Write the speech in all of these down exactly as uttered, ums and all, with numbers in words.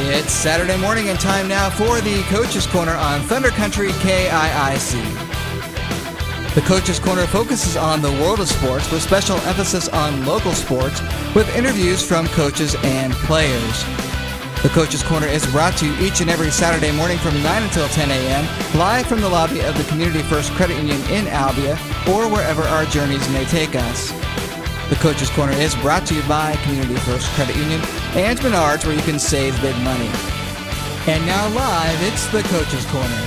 It's Saturday morning and time now for the Coach's Corner on Thunder Country K I I C. The Coach's Corner focuses on the world of sports with special emphasis on local sports with interviews from coaches and players. The Coach's Corner is brought to you each and every Saturday morning from nine until ten a.m. live from the lobby of the Community First Credit Union in Albia or wherever our journeys may take us. The Coach's Corner is brought to you by Community First Credit Union and Menards, where you can save big money. And now live, it's the Coach's Corner.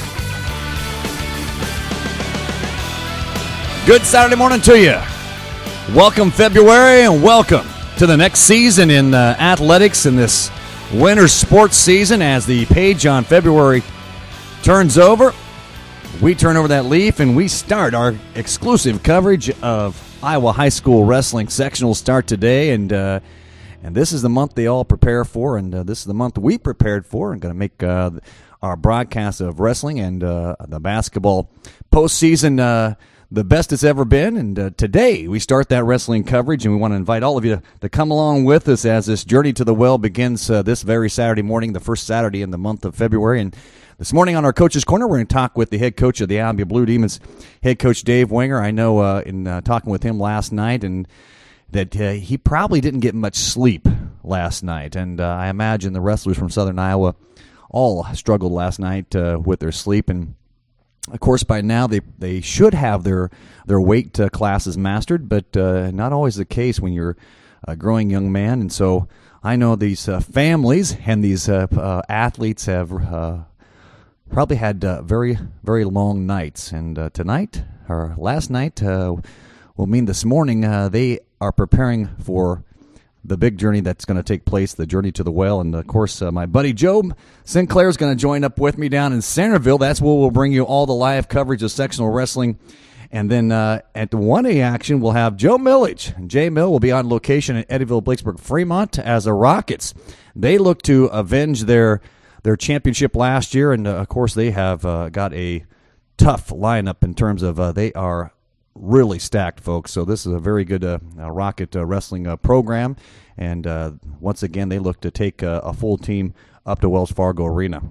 Good Saturday morning to you. Welcome February and welcome to the next season in uh, athletics in this winter sports season. As the page on February turns over, we turn over that leaf and we start our exclusive coverage of Iowa High School Wrestling. Sectionals start today, and uh, and this is the month they all prepare for, and uh, this is the month we prepared for, and going to make uh, our broadcast of wrestling and uh, the basketball postseason uh, the best it's ever been. And uh, today we start that wrestling coverage, and we want to invite all of you to, to come along with us as this journey to the well begins uh, this very Saturday morning, the first Saturday in the month of February. And this morning on our Coach's Corner, we're going to talk with the head coach of the Albia Blue Demons, head coach Dave Wenger. I know uh, in uh, talking with him last night and that uh, he probably didn't get much sleep last night. And uh, I imagine the wrestlers from Southern Iowa all struggled last night uh, with their sleep. And, of course, by now they, they should have their, their weight uh, classes mastered, but uh, not always the case when you're a growing young man. And so I know these uh, families and these uh, uh, athletes have uh, probably had uh, very, very long nights. And uh, tonight, or last night, uh, will mean this morning, uh, they are preparing for the big journey that's going to take place, the journey to the well. And, of course, uh, my buddy Joe Sinclair is going to join up with me down in Centerville. That's where we'll bring you all the live coverage of sectional wrestling. And then uh, at the one A action, we'll have Joe Millage. And Jay Mill will be on location at Eddyville, Blakesburg, Fremont as the Rockets. They look to avenge their their championship last year, and, uh, of course, they have uh, got a tough lineup in terms of uh, they are really stacked, folks. So this is a very good uh, uh, Rocket uh, wrestling uh, program, and uh, once again, they look to take uh, a full team up to Wells Fargo Arena.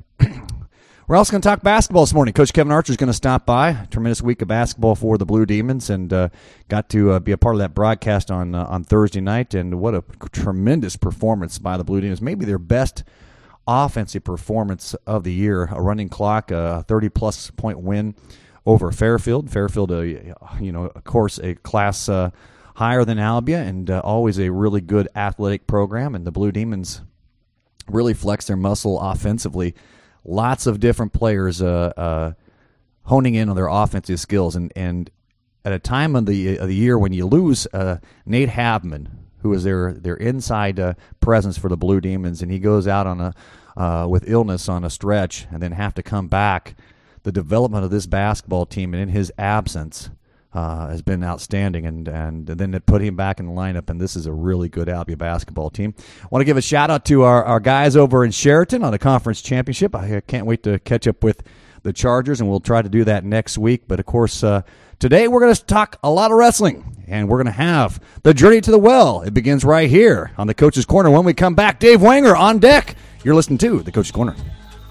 We're also going to talk basketball this morning. Coach Kevin Archer is going to stop by. Tremendous week of basketball for the Blue Demons, and uh, got to uh, be a part of that broadcast on uh, on Thursday night, and what a tremendous performance by the Blue Demons. Maybe their best offensive performance of the year. A running clock, a thirty-plus point win over Fairfield. Fairfield, uh, you know, of course, a class uh, higher than Albia, and uh, always a really good athletic program. And the Blue Demons really flex their muscle offensively. Lots of different players uh, uh, honing in on their offensive skills. And, and at a time of the of the year when you lose uh, Nate Habman, who is their their inside uh, presence for the Blue Demons, and he goes out on a uh, with illness on a stretch and then have to come back. The development of this basketball team and in his absence uh, has been outstanding, and, and and then it put him back in the lineup, and this is a really good Albia basketball team. I want to give a shout-out to our, our guys over in Sheraton on the conference championship. I can't wait to catch up with the Chargers, and we'll try to do that next week. But, of course, uh, today we're going to talk a lot of wrestling, and we're going to have the journey to the well. It begins right here on the Coach's Corner. When we come back, Dave Wenger on deck. You're listening to the Coach's Corner.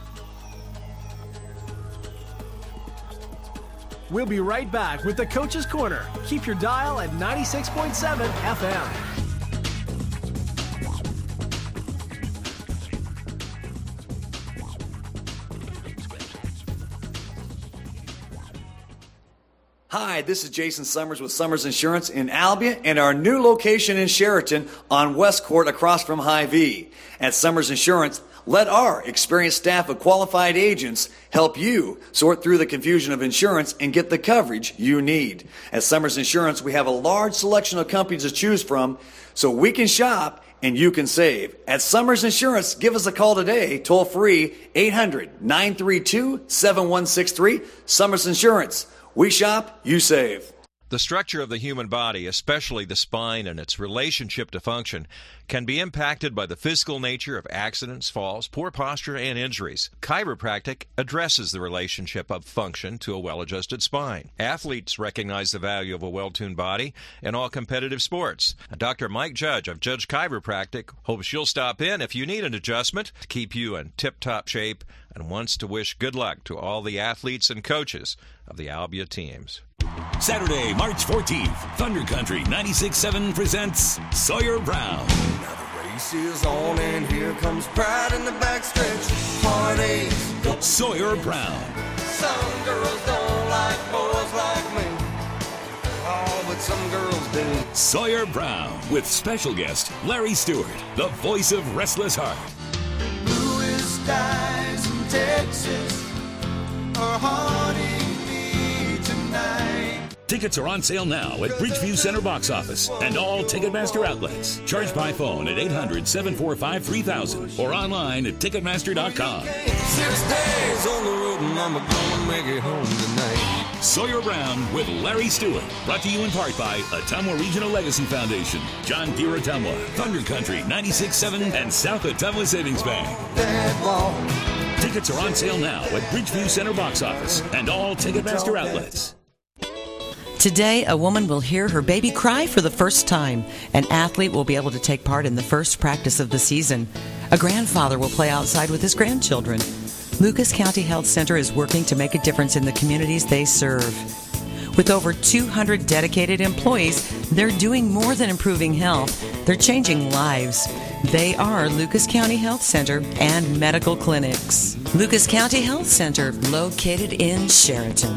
We'll be right back with the Coach's Corner. Keep your dial at ninety-six point seven F M. Hi, this is Jason Summers with Summers Insurance in Albia and our new location in Sheraton on West Court across from Hy-Vee. At Summers Insurance, let our experienced staff of qualified agents help you sort through the confusion of insurance and get the coverage you need. At Summers Insurance, we have a large selection of companies to choose from, so we can shop and you can save. At Summers Insurance, give us a call today, toll free, eight hundred, nine three two, seven one six three. Summers Insurance. We shop, you save. The structure of the human body, especially the spine and its relationship to function, can be impacted by the physical nature of accidents, falls, poor posture, and injuries. Chiropractic addresses the relationship of function to a well-adjusted spine. Athletes recognize the value of a well-tuned body in all competitive sports. Doctor Mike Judge of Judge Chiropractic hopes you'll stop in if you need an adjustment to keep you in tip-top shape and wants to wish good luck to all the athletes and coaches of the Albia teams. Saturday, March fourteenth, Thunder Country ninety-six seven presents Sawyer Brown. Now the race is on and here comes pride in the backstretch. Heartaches. Sawyer Brown. Some girls don't like boys like me. Oh, but some girls do. Sawyer Brown with special guest Larry Stewart, the voice of Restless Heart. Blue skies in Texas are haunting me tonight. Tickets are on sale now at Bridgeview Center box office and all Ticketmaster outlets. Charge by phone at eight hundred, seven four five, three thousand or online at Ticketmaster dot com. Six days on the road and I'm gonna make it home tonight. Sawyer Brown with Larry Stewart. Brought to you in part by Ottumwa Regional Legacy Foundation, John Deere Ottumwa, Thunder Country ninety-six seven, and South Ottumwa Savings Bank. Tickets are on sale now at Bridgeview Center box office and all Ticketmaster outlets. Today, a woman will hear her baby cry for the first time. An athlete will be able to take part in the first practice of the season. A grandfather will play outside with his grandchildren. Lucas County Health Center is working to make a difference in the communities they serve. With over two hundred dedicated employees, they're doing more than improving health. They're changing lives. They are Lucas County Health Center and medical clinics. Lucas County Health Center, located in Sheraton.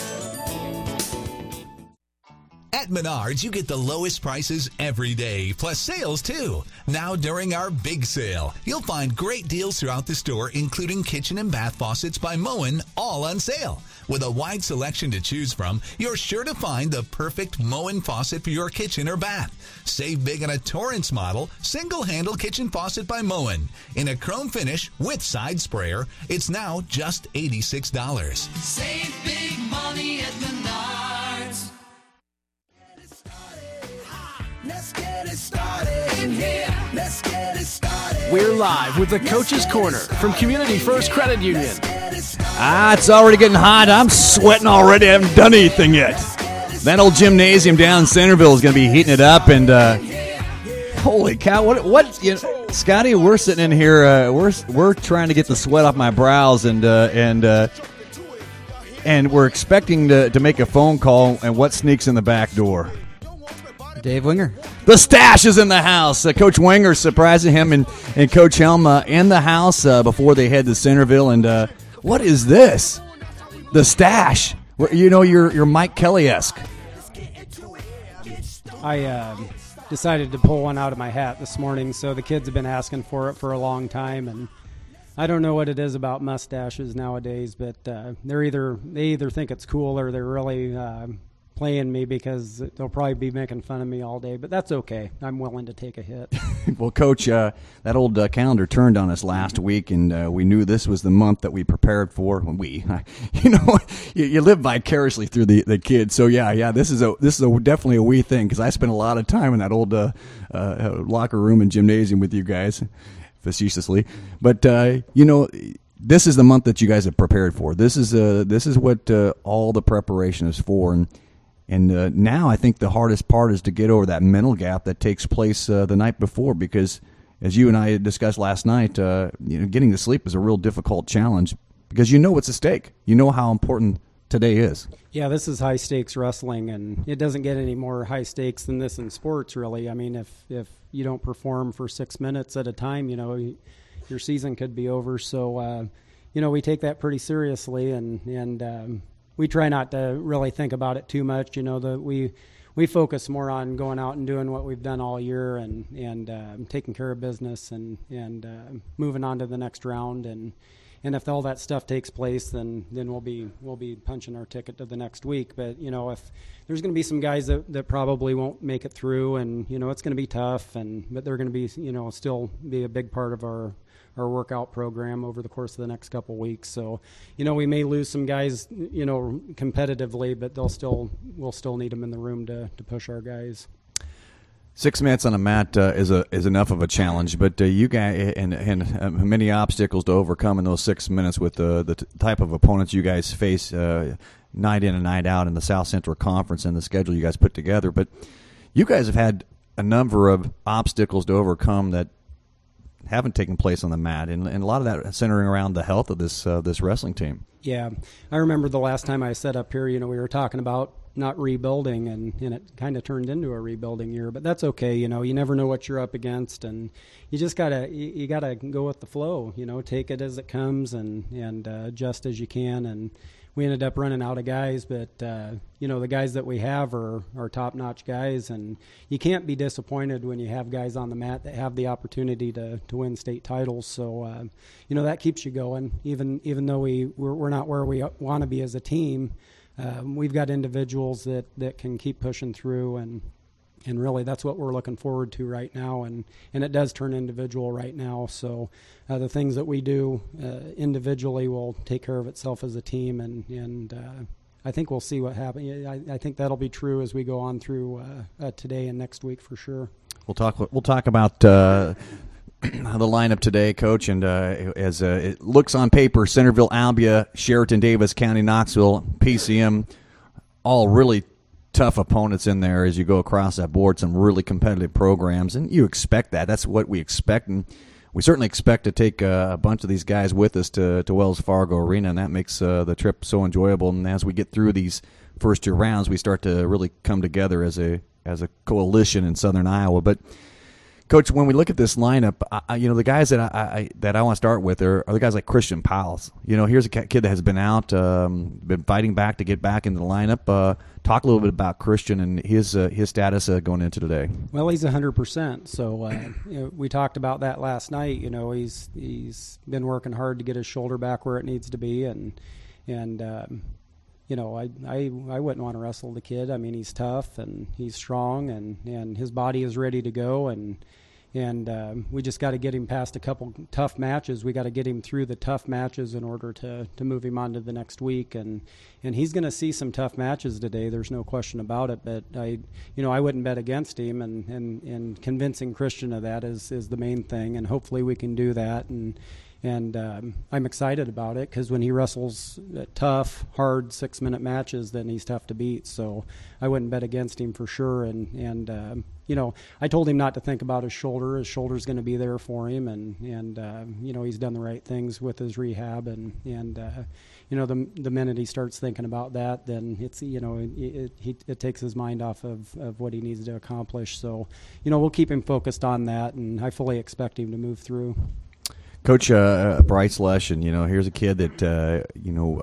At Menards, you get the lowest prices every day, plus sales too. Now during our big sale, you'll find great deals throughout the store, including kitchen and bath faucets by Moen, all on sale. With a wide selection to choose from, you're sure to find the perfect Moen faucet for your kitchen or bath. Save big on a Torrance model, single-handle kitchen faucet by Moen. In a chrome finish with side sprayer, it's now just eighty-six dollars. Save big money at Menards. Let's get it started in here. Let's get it started. We're live with the Coach's Corner from Community First Credit Union. Ah, it's already getting hot. I'm sweating already. I haven't done anything yet. That old gymnasium down in Centerville is going to be heating it up. And uh, holy cow, what? What? You know, Scotty, we're sitting in here. Uh, we're we're trying to get the sweat off my brows, and uh, and uh, and we're expecting to to make a phone call. And what sneaks in the back door? Dave Winger. The stash is in the house. Uh, Coach Winger surprising him and, and Coach Helm uh, in the house uh, before they head to Centerville. And uh, what is this? The stash. You know, you're, you're Mike Kelly-esque. I uh, decided to pull one out of my hat this morning, so the kids have been asking for it for a long time. And I don't know what it is about mustaches nowadays, but uh, they're either they either think it's cool or they're really uh, playing me, because they'll probably be making fun of me all day, but that's okay. I'm willing to take a hit. Well, Coach, uh, that old uh, calendar turned on us last week, and uh, we knew this was the month that we prepared for. When we, you know, you, you live vicariously through the, the kids. So yeah, yeah, this is a this is a, definitely a we thing, because I spent a lot of time in that old uh, uh, locker room and gymnasium with you guys, facetiously. But uh, you know, this is the month that you guys have prepared for. This is uh, this is what uh, all the preparation is for, and. And uh, now I think the hardest part is to get over that mental gap that takes place uh, the night before, because as you and I discussed last night, uh, you know, getting to sleep is a real difficult challenge, because you know what's at stake. You know how important today is. Yeah, this is high-stakes wrestling, and it doesn't get any more high stakes than this in sports, really. I mean, if, if you don't perform for six minutes at a time, you know, your season could be over. So, uh, you know, we take that pretty seriously, and, and um, we try not to really think about it too much. You know, the, we we focus more on going out and doing what we've done all year, and and uh, taking care of business, and and uh, moving on to the next round. And and if all that stuff takes place, then then we'll be we'll be punching our ticket to the next week. But you know, if there's going to be some guys that, that probably won't make it through, and you know, it's going to be tough, and but they're going to be, you know, still be a big part of our our workout program over the course of the next couple weeks. So, you know, we may lose some guys, you know, competitively, but they'll still we'll still need them in the room to to push our guys. Six minutes on a mat uh, is a is enough of a challenge, but uh, you guys and and uh, many obstacles to overcome in those six minutes with the the t- type of opponents you guys face uh, night in and night out in the South Central Conference and the schedule you guys put together. But you guys have had a number of obstacles to overcome that haven't taken place on the mat, and, and a lot of that centering around the health of this uh, this wrestling team. Yeah, I remember the last time I sat up here, you know, we were talking about not rebuilding, and, and it kind of turned into a rebuilding year, but that's okay. You know, you never know what you're up against, and you just gotta you, you gotta go with the flow. You know, take it as it comes, and and uh, adjust as you can. And we ended up running out of guys, but uh, you know, the guys that we have are are top notch guys, and you can't be disappointed when you have guys on the mat that have the opportunity to to win state titles. So uh, you know, that keeps you going, even even though we we're, we're not where we want to be as a team. Um, we've got individuals that, that can keep pushing through, and and really that's what we're looking forward to right now, and, and it does turn individual right now. So uh, the things that we do uh, individually will take care of itself as a team, and, and uh, I think we'll see what happens. I, I think that'll be true as we go on through uh, uh, today and next week for sure. We'll talk. We'll talk about uh, the lineup today, Coach, and uh, as uh, it looks on paper, Centerville, Albia, Sheraton, Davis County, Knoxville, P C M, all really tough opponents in there as you go across that board. Some really competitive programs, and you expect that. That's what we expect, and we certainly expect to take uh, a bunch of these guys with us to, to Wells Fargo Arena, and that makes uh, the trip so enjoyable. And as we get through these first two rounds, we start to really come together as a as a coalition in Southern Iowa. But Coach, when we look at this lineup, I, you know, the guys that I, I that I want to start with are, are the guys like Christian Powell. You know, here's a kid that has been out, um, been fighting back to get back into the lineup. Uh, talk a little bit about Christian and his uh, his status uh, going into today. Well, he's one hundred percent. So uh, you know, we talked about that last night. You know, he's he's been working hard to get his shoulder back where it needs to be, and and um, you know, I, I I wouldn't want to wrestle the kid. I mean, he's tough and he's strong, and, and his body is ready to go, and and um, we just got to get him past a couple tough matches. We got to get him through the tough matches in order to, to move him on to the next week, and and he's going to see some tough matches today. There's no question about it. But I, you know, I wouldn't bet against him, and, and, and convincing Christian of that is, is the main thing, and hopefully we can do that. And and um, I'm excited about it, because when he wrestles tough, hard six-minute matches, then he's tough to beat. So I wouldn't bet against him for sure. And and um, you know, I told him not to think about his shoulder. His shoulder's going to be there for him, and and uh, you know, he's done the right things with his rehab, and and uh, you know, the the minute he starts thinking about that, then it's, you know, it it, it, it takes his mind off of, of what he needs to accomplish. So, you know, we'll keep him focused on that, and I fully expect him to move through. Coach uh, Bryce Leshen, you know, here's a kid that, uh, you know,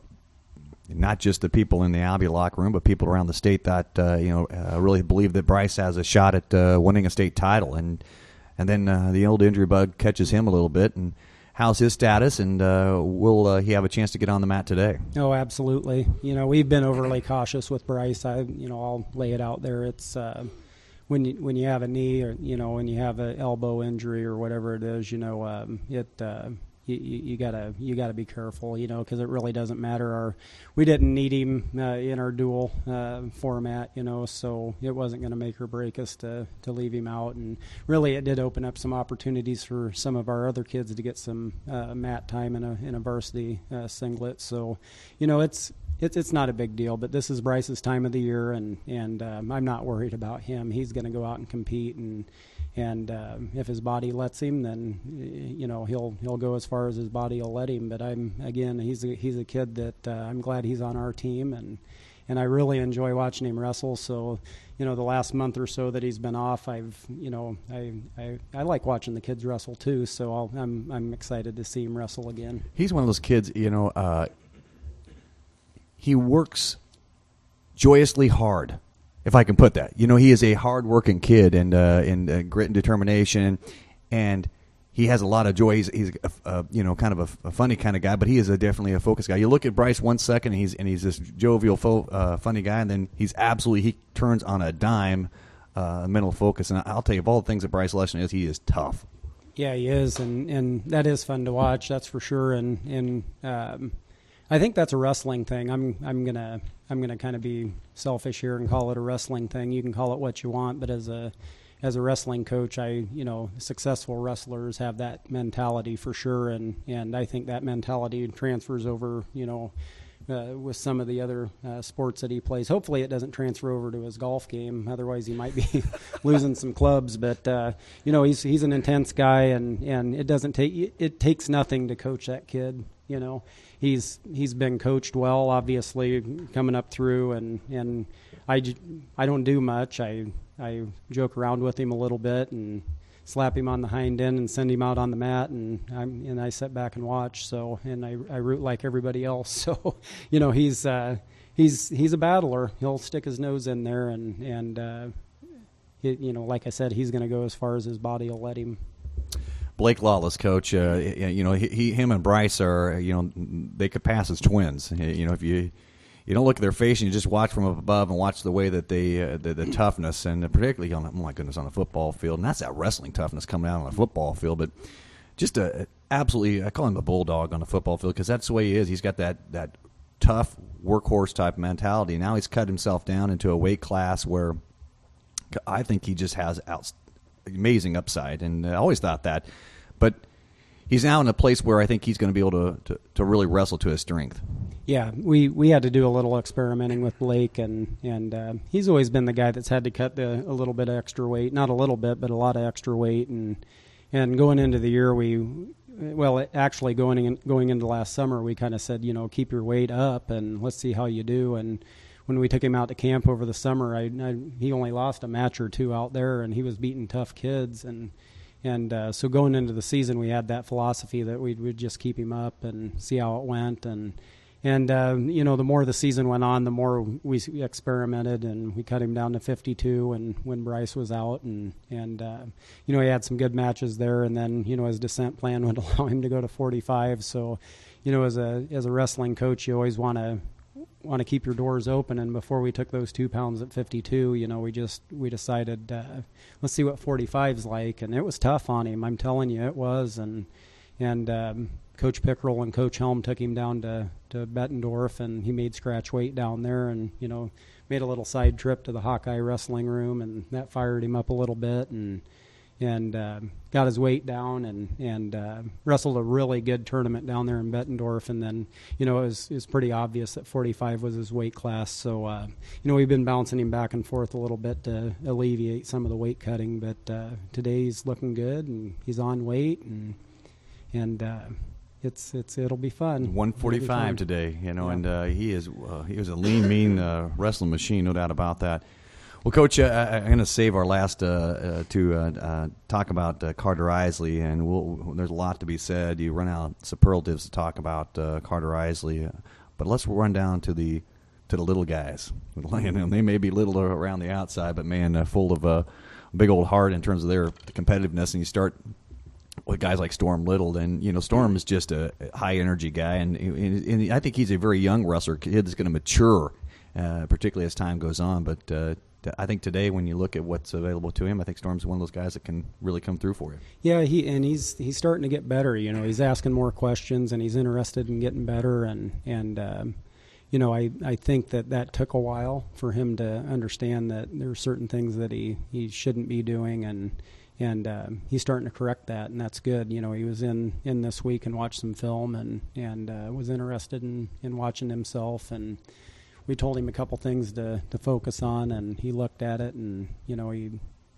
not just the people in the Albia locker room, but people around the state that, uh, you know, uh, really believe that Bryce has a shot at uh, winning a state title. And and then uh, the old injury bug catches him a little bit. And how's his status? And uh, will uh, he have a chance to get on the mat today? Oh, absolutely. You know, we've been overly cautious with Bryce. I, you know, I'll lay it out there. It's uh, when you when you have a knee, or you know, when you have an elbow injury or whatever it is, you know, um, it uh, you, you, you gotta you gotta be careful, you know, because it really doesn't matter. Our we didn't need him uh, in our dual uh, format, you know, so it wasn't going to make or break us to to leave him out. And really, it did open up some opportunities for some of our other kids to get some uh, mat time in a in a varsity uh, singlet. So, you know, it's. It's it's not a big deal, but this is Bryce's time of the year, and and um, I'm not worried about him. He's going to go out and compete, and and um, if his body lets him, then you know he'll he'll go as far as his body will let him. But I'm again, he's a, he's a kid that uh, I'm glad he's on our team, and and I really enjoy watching him wrestle. So, you know, the last month or so that he's been off, I've you know I I, I like watching the kids wrestle too. So I'll, I'm I'm excited to see him wrestle again. He's one of those kids, you know. Uh, He works joyously hard, if I can put that. You know, he is a hard-working kid, and uh, and uh, grit and determination, and he has a lot of joy. He's, he's a, a, you know, kind of a, a funny kind of guy, but he is a, definitely a focused guy. You look at Bryce one second, and he's and he's this jovial, fo- uh, funny guy, and then he's absolutely he turns on a dime, uh, mental focus. And I'll tell you, of all the things that Bryce Leshen is, he is tough. Yeah, he is, and, and that is fun to watch. That's for sure. And and um, I think that's a wrestling thing. I'm I'm gonna I'm gonna kind of be selfish here and call it a wrestling thing. You can call it what you want, but as a as a wrestling coach, I you know successful wrestlers have that mentality for sure, and and I think that mentality transfers over you know. Uh, with some of the other uh, sports that he plays. Hopefully it doesn't transfer over to his golf game. Otherwise he might be losing some clubs. But, uh, you know, he's he's an intense guy, and, and it doesn't take it takes nothing to coach that kid. You know, he's he's been coached well, obviously, coming up through, and, and I, I don't do much. I, I joke around with him a little bit and slap him on the hind end and send him out on the mat, and I'm and I sit back and watch. So and I, I root like everybody else. So you know he's uh, he's he's a battler. He'll stick his nose in there, and and uh, it, you know like I said, he's going to go as far as his body will let him. Blake Lawless, coach. Uh, you know he, him and Bryce are you know they could pass as twins. You know if you. You don't look at their face, and you just watch from up above and watch the way that they, uh, the, the toughness, and particularly on, oh my goodness, on the football field. And that's that wrestling toughness coming out on the football field. But just a, absolutely, I call him a bulldog on the football field because that's the way he is. He's got that, that tough workhorse type mentality. Now he's cut himself down into a weight class where I think he just has out, amazing upside, and I always thought that. But he's now in a place where I think he's going to be able to, to, to really wrestle to his strength. Yeah, we, we had to do a little experimenting with Blake, and and uh, he's always been the guy that's had to cut the, a little bit of extra weight, not a little bit, but a lot of extra weight, and and going into the year, we well, actually going in, going into last summer, we kind of said, you know, keep your weight up and let's see how you do. And when we took him out to camp over the summer, I, I he only lost a match or two out there, and he was beating tough kids, and. And uh, so going into the season, we had that philosophy that we'd, we'd just keep him up and see how it went. And, and uh, you know, the more the season went on, the more we experimented, and we cut him down to fifty-two and when Bryce was out. And, and uh, you know, he had some good matches there. And then, you know, his descent plan would allow him to go to forty-five. So, you know, as a as a wrestling coach, you always want to want to keep your doors open. And before we took those two pounds at fifty-two, you know, we just we decided uh, let's see what forty-five's like, and it was tough on him. I'm telling you, it was. And and um, Coach Pickrell and Coach Helm took him down to to Bettendorf, and he made scratch weight down there, and you know, made a little side trip to the Hawkeye wrestling room, and that fired him up a little bit, and. and uh, got his weight down, and and uh, wrestled a really good tournament down there in Bettendorf. And then, you know, it was, it was pretty obvious that forty-five was his weight class. So, uh, you know, we've been bouncing him back and forth a little bit to alleviate some of the weight cutting. But uh, today he's looking good, and he's on weight, and and uh, it's it's it'll be fun. one forty-five today, you know, yeah. and uh, he is uh, he was a lean, mean uh, wrestling machine, no doubt about that. Well, Coach, uh, I'm going to save our last uh, uh, to uh, uh, talk about uh, Carter Isley, and we'll, there's a lot to be said. You run out superlatives to talk about uh, Carter Isley, uh, but let's run down to the to the little guys. You know, they may be little around the outside, but man, uh, full of a uh, big old heart in terms of their competitiveness. And you start with guys like Storm Little, and you know, Storm is just a high energy guy, and, and, and I think he's a very young wrestler. Kid that's going to mature, uh, particularly as time goes on, but. Uh, I think today, when you look at what's available to him, I think Storm's one of those guys that can really come through for you. Yeah, he and he's he's starting to get better. You know, he's asking more questions, and he's interested in getting better. And and um, you know, I, I think that that took a while for him to understand that there are certain things that he, he shouldn't be doing, and and um, he's starting to correct that, and that's good. You know, he was in, in this week and watched some film, and and uh, was interested in, in watching himself, and. We told him a couple things to, to focus on, and he looked at it, and, you know, he,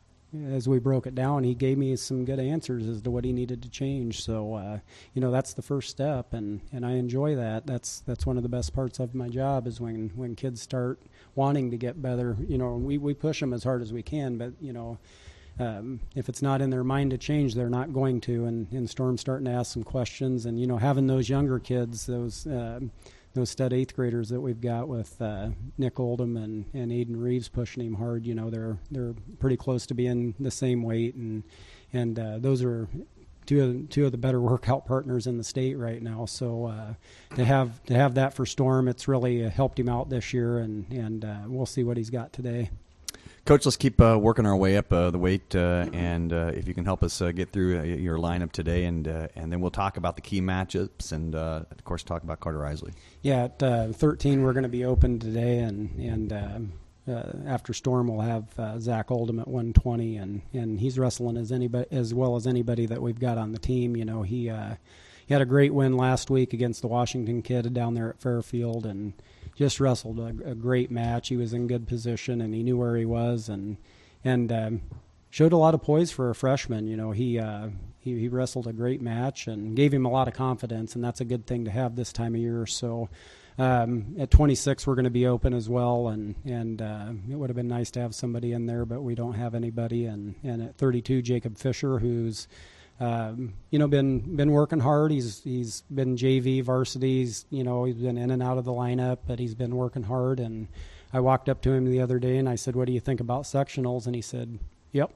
as we broke it down, he gave me some good answers as to what he needed to change. So, uh, you know, that's the first step, and, and I enjoy that. That's that's one of the best parts of my job is when, when kids start wanting to get better. You know, we, we push them as hard as we can, but, you know, um, if it's not in their mind to change, they're not going to. And, and Storm's starting to ask some questions, and, you know, having those younger kids, those uh, – those stud eighth graders that we've got with uh, Nick Oldham and, and Aiden Reeves pushing him hard, you know, they're they're pretty close to being the same weight, and and uh, those are two of two of the better workout partners in the state right now. So uh, to have to have that for Storm, it's really uh, helped him out this year, and and uh, we'll see what he's got today. Coach, let's keep uh, working our way up uh, the weight, uh, and uh, if you can help us uh, get through uh, your lineup today, and uh, and then we'll talk about the key matchups, and uh, of course talk about Carter Isley. Yeah, at uh, thirteen we're going to be open today, and and uh, uh, after Storm we'll have uh, Zach Oldham at one twenty, and, and he's wrestling as anybody as well as anybody that we've got on the team. You know, he uh, he had a great win last week against the Washington kid down there at Fairfield, and just wrestled a, a great match. He was in good position, and he knew where he was, and and um, showed a lot of poise for a freshman. You know, he, uh, he he wrestled a great match and gave him a lot of confidence, and that's a good thing to have this time of year. So um, at twenty-six, we're going to be open as well, and and uh, it would have been nice to have somebody in there, but we don't have anybody. And, and at thirty-two, Jacob Fisher, who's Um, you know, been been working hard. He's he's been J V varsity. He's, you know, he's been in and out of the lineup, but he's been working hard. And I walked up to him the other day and I said, "What do you think about sectionals?" And he said, "Yep."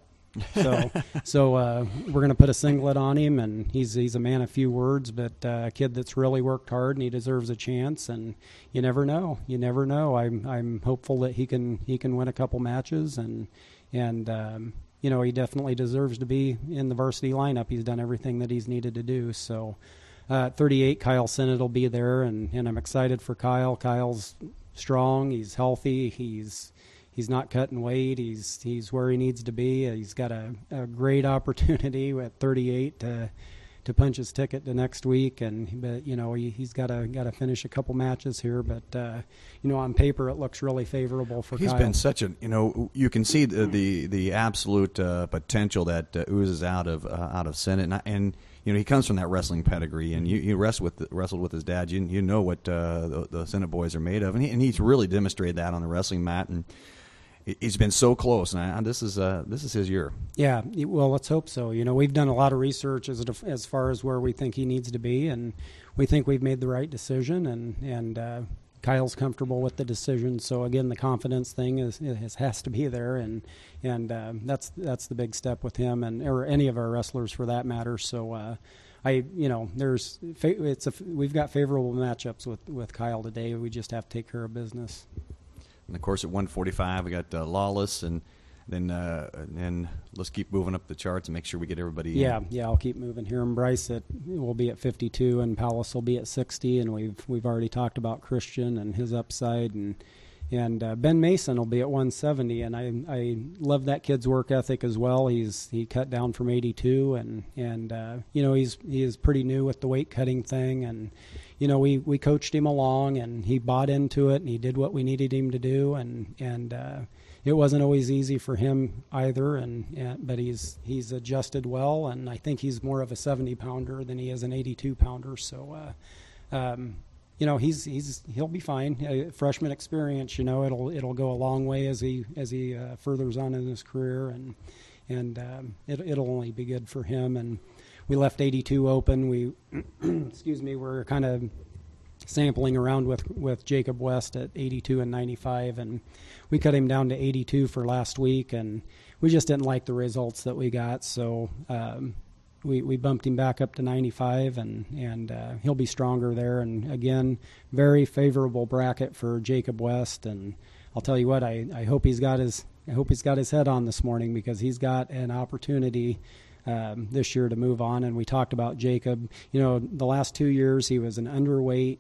So so uh, we're going to put a singlet on him, and he's he's a man of few words, but uh, a kid that's really worked hard, and he deserves a chance. And you never know, you never know. I'm I'm hopeful that he can he can win a couple matches, and and. Um, You know, he definitely deserves to be in the varsity lineup. He's done everything that he's needed to do. So uh, at thirty-eight, Kyle Sinnott will be there, and, and I'm excited for Kyle. Kyle's strong. He's healthy. He's he's not cutting weight. He's he's where he needs to be. He's got a, a great opportunity at thirty-eight to to punch his ticket to next week. And but you know he, he's got to got to finish a couple matches here. But uh, you know, on paper it looks really favorable for He's Kyle. been such a, you know, you can see the the, the absolute uh, potential that uh, oozes out of uh, out of Sinnott, and, and you know he comes from that wrestling pedigree, and you, you wrestled with wrestled with his dad. You you know what uh, the, the Sinnott boys are made of, and he, and he's really demonstrated that on the wrestling mat, and he's been so close. And I, this is uh, this is his year. Yeah, well, let's hope so. You know, we've done a lot of research as as far as where we think he needs to be, and we think we've made the right decision, and and uh, Kyle's comfortable with the decision. So again, the confidence thing is, is has to be there, and and uh, that's that's the big step with him, and or any of our wrestlers for that matter. So uh, I, you know, there's it's a we've got favorable matchups with with Kyle today. We just have to take care of business. And of course, at one forty-five, we got uh, Lawless, and then uh, and then let's keep moving up the charts and make sure we get everybody. Yeah, in. yeah, I'll keep moving here. And Bryce at, will be at fifty-two, and Palace will be at sixty. And we've we've already talked about Christian and his upside, and and uh, Ben Mason will be at one seventy. And I I love that kid's work ethic as well. He's he cut down from eighty-two, and and uh, you know he's he is pretty new with the weight cutting thing, and. You know, we, we coached him along, and he bought into it, and he did what we needed him to do, and and uh, it wasn't always easy for him either, and, and but he's he's adjusted well, and I think he's more of a seventy pounder than he is an eighty-two pounder. So, uh, um, you know, he's he's he'll be fine. Uh, freshman experience, you know, it'll it'll go a long way as he as he uh, furthers on in his career, and and um, it, it'll only be good for him. And we left eighty-two open. We, excuse me, we're kind of sampling around with, with Jacob West at eighty-two and ninety-five, and we cut him down to eighty-two for last week, and we just didn't like the results that we got, so um, we we bumped him back up to ninety-five, and and uh, he'll be stronger there. And again, very favorable bracket for Jacob West, and I'll tell you what, I, I hope he's got his I hope he's got his head on this morning, because he's got an opportunity Um, this year to move on. And we talked about Jacob. You know, the last two years he was an underweight,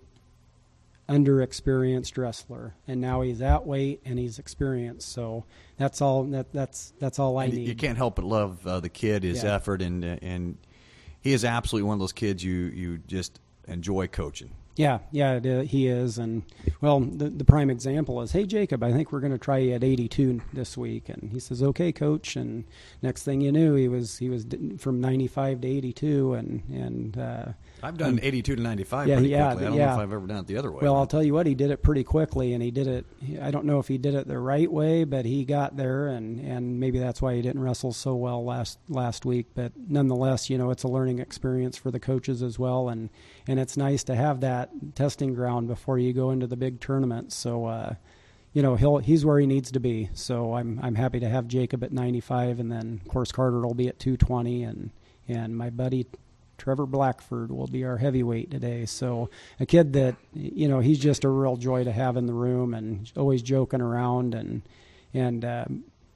underexperienced wrestler, and now he's at weight and he's experienced. So that's all. That that's that's all I and need. You can't help but love uh, the kid, his yeah. effort, and and he is absolutely one of those kids you you just enjoy coaching. Yeah, yeah, it, he is. And, well, the, the prime example is, hey, Jacob, I think we're going to try you at eighty-two this week. And he says, okay, coach. And next thing you knew, he was he was from ninety-five to eighty-two. And, and uh, I've done um, eighty-two to ninety-five yeah, pretty yeah, quickly. I don't yeah. know if I've ever done it the other way. Well, I'll tell you what, he did it pretty quickly, and he did it, I don't know if he did it the right way, but he got there, and, and maybe that's why he didn't wrestle so well last last week. But nonetheless, you know, it's a learning experience for the coaches as well, and, and it's nice to have that testing ground before you go into the big tournament. So, uh, you know, he'll he's where he needs to be. So I'm I'm happy to have Jacob at ninety-five, and then, of course, Carter will be at two twenty, and, and my buddy Trevor Blackford will be our heavyweight today. So a kid that, you know, he's just a real joy to have in the room, and always joking around, and and um,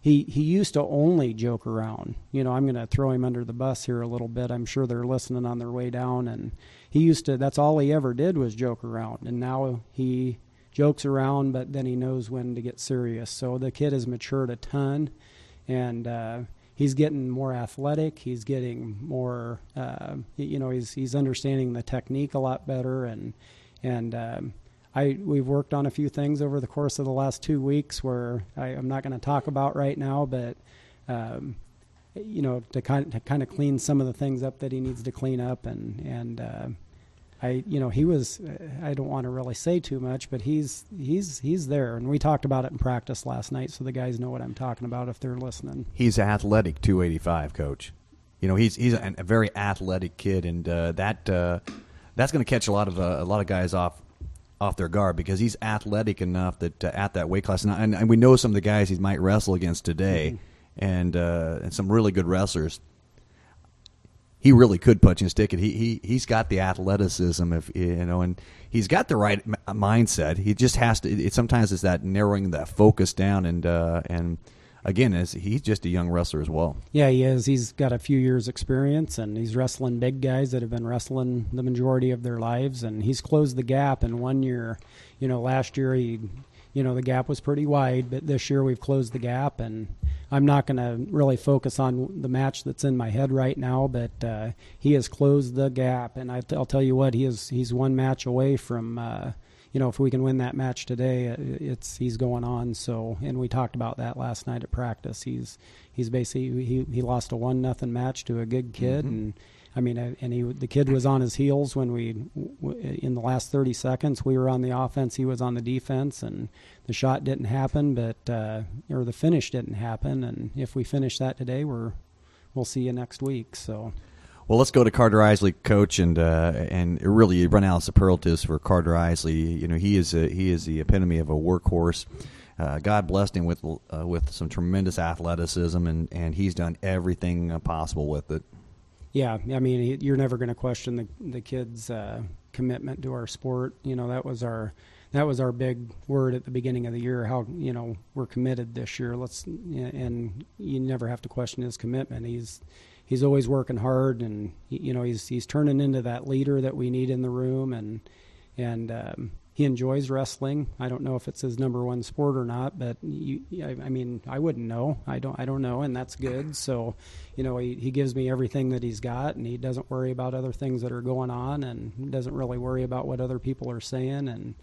he he used to only joke around. You know, I'm going to throw him under the bus here a little bit. I'm sure they're listening on their way down. And he used to, that's all he ever did was joke around. And now he jokes around, but then he knows when to get serious. So the kid has matured a ton, and uh, he's getting more athletic. He's getting more, uh, you know, he's he's understanding the technique a lot better. And, and um, I we've worked on a few things over the course of the last two weeks where I, I'm not going to talk about right now, but um, you know, to kind to kind of clean some of the things up that he needs to clean up, and and uh, I you know he was I don't want to really say too much, but he's he's he's there, and we talked about it in practice last night, so the guys know what I'm talking about if they're listening. He's athletic, two eighty-five, Coach. You know, he's he's a, a very athletic kid, and uh, that uh, that's going to catch a lot of uh, a lot of guys off. off their guard, because he's athletic enough that uh, at that weight class, and, and, and we know some of the guys he might wrestle against today, mm-hmm. and uh, and some really good wrestlers. He really could punch and stick it. He he he's got the athleticism, if you know, and he's got the right m- mindset. He just has to. It, sometimes it's that narrowing that focus down, and uh, and again, is he's just a young wrestler as well. Yeah, he is. He's got a few years' experience, and he's wrestling big guys that have been wrestling the majority of their lives, and he's closed the gap in one year. You know, last year, he, you know, the gap was pretty wide, but this year we've closed the gap, and I'm not going to really focus on the match that's in my head right now, but uh, he has closed the gap, and I, I'll tell you what, he is he's one match away from uh, you know, if we can win that match today, it's he's going on. So, and we talked about that last night at practice. He's he's basically he, he lost a one nothing match to a good kid, mm-hmm. and I mean, and he the kid was on his heels when we in the last thirty seconds we were on the offense, he was on the defense, and the shot didn't happen, but uh, or the finish didn't happen. And if we finish that today, we're we'll see you next week. So. Well, let's go to Carter Isley, Coach, and uh, and really you run out of superlatives for Carter Isley. You know, he is a, he is the epitome of a workhorse. Uh, God blessed him with uh, with some tremendous athleticism, and, and he's done everything possible with it. Yeah, I mean, you're never going to question the the kid's uh, commitment to our sport. You know, that was our that was our big word at the beginning of the year. How you know we're committed this year. Let's and you never have to question his commitment. He's He's always working hard, and you know he's he's turning into that leader that we need in the room, and and um, he enjoys wrestling. I don't know if it's his number one sport or not, but you, I, I mean I wouldn't know. I don't I don't know, and that's good. So, you know he, he gives me everything that he's got, and he doesn't worry about other things that are going on, and doesn't really worry about what other people are saying. And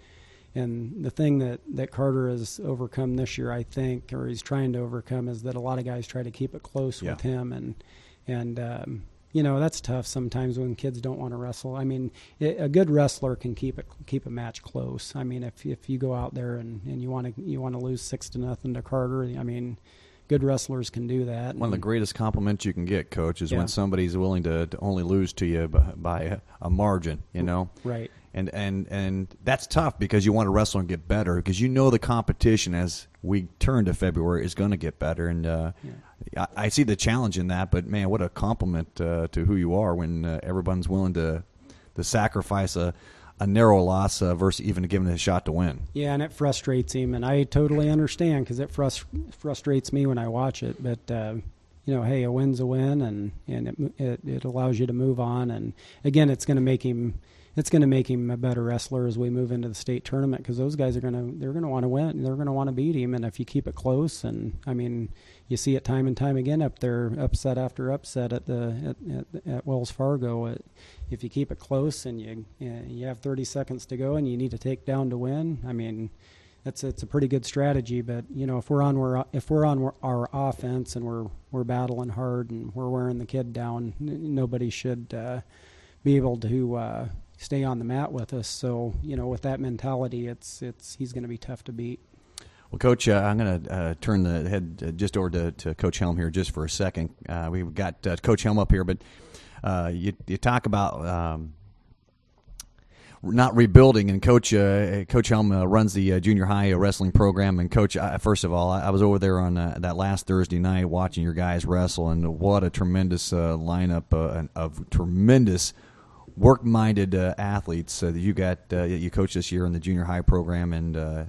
and the thing that, that Carter has overcome this year, I think, or he's trying to overcome, is that a lot of guys try to keep it close yeah. with him, and. And, um, you know, that's tough sometimes when kids don't want to wrestle. I mean, it, a good wrestler can keep it keep a match close. I mean, if if you go out there and, and you want to you want to lose six to nothing to Carter, I mean, good wrestlers can do that. One of the greatest compliments you can get, Coach, is yeah. when somebody's willing to, to only lose to you by, by a, a margin, you know? Right. And, and and that's tough because you want to wrestle and get better, because you know the competition as we turn to February is going to get better. And uh, yeah. I, I see the challenge in that, but, man, what a compliment uh, to who you are when uh, everyone's willing to to sacrifice a, a narrow loss uh, versus even giving it a shot to win. Yeah, and it frustrates him, and I totally understand, because it frust- frustrates me when I watch it. But, uh, you know, hey, a win's a win, and, and it, it, it allows you to move on. And, again, it's going to make him – It's going to make him a better wrestler as we move into the state tournament, because those guys are going to they're going to want to win. They're going to want to beat him, and if you keep it close, and I mean, you see it time and time again up there, upset after upset at the at, at, at Wells Fargo. It, if you keep it close and you you have thirty seconds to go and you need to take down to win, I mean, that's it's a pretty good strategy. But you know, if we're on we're if we're on our offense and we're we're battling hard and we're wearing the kid down, nobody should uh, be able to. Uh, stay on the mat with us. So, you know, with that mentality, it's it's he's going to be tough to beat. Well, Coach, uh, I'm going to uh, turn the head uh, just over to, to Coach Helm here just for a second. Uh, we've got uh, Coach Helm up here, but uh, you, you talk about um, not rebuilding, and Coach uh, Coach Helm uh, runs the uh, junior high wrestling program. And Coach, uh, first of all, I, I was over there on uh, that last Thursday night watching your guys wrestle, and what a tremendous uh, lineup uh, of tremendous work-minded uh, athletes uh, that you got uh, you coached this year in the junior high program, and uh,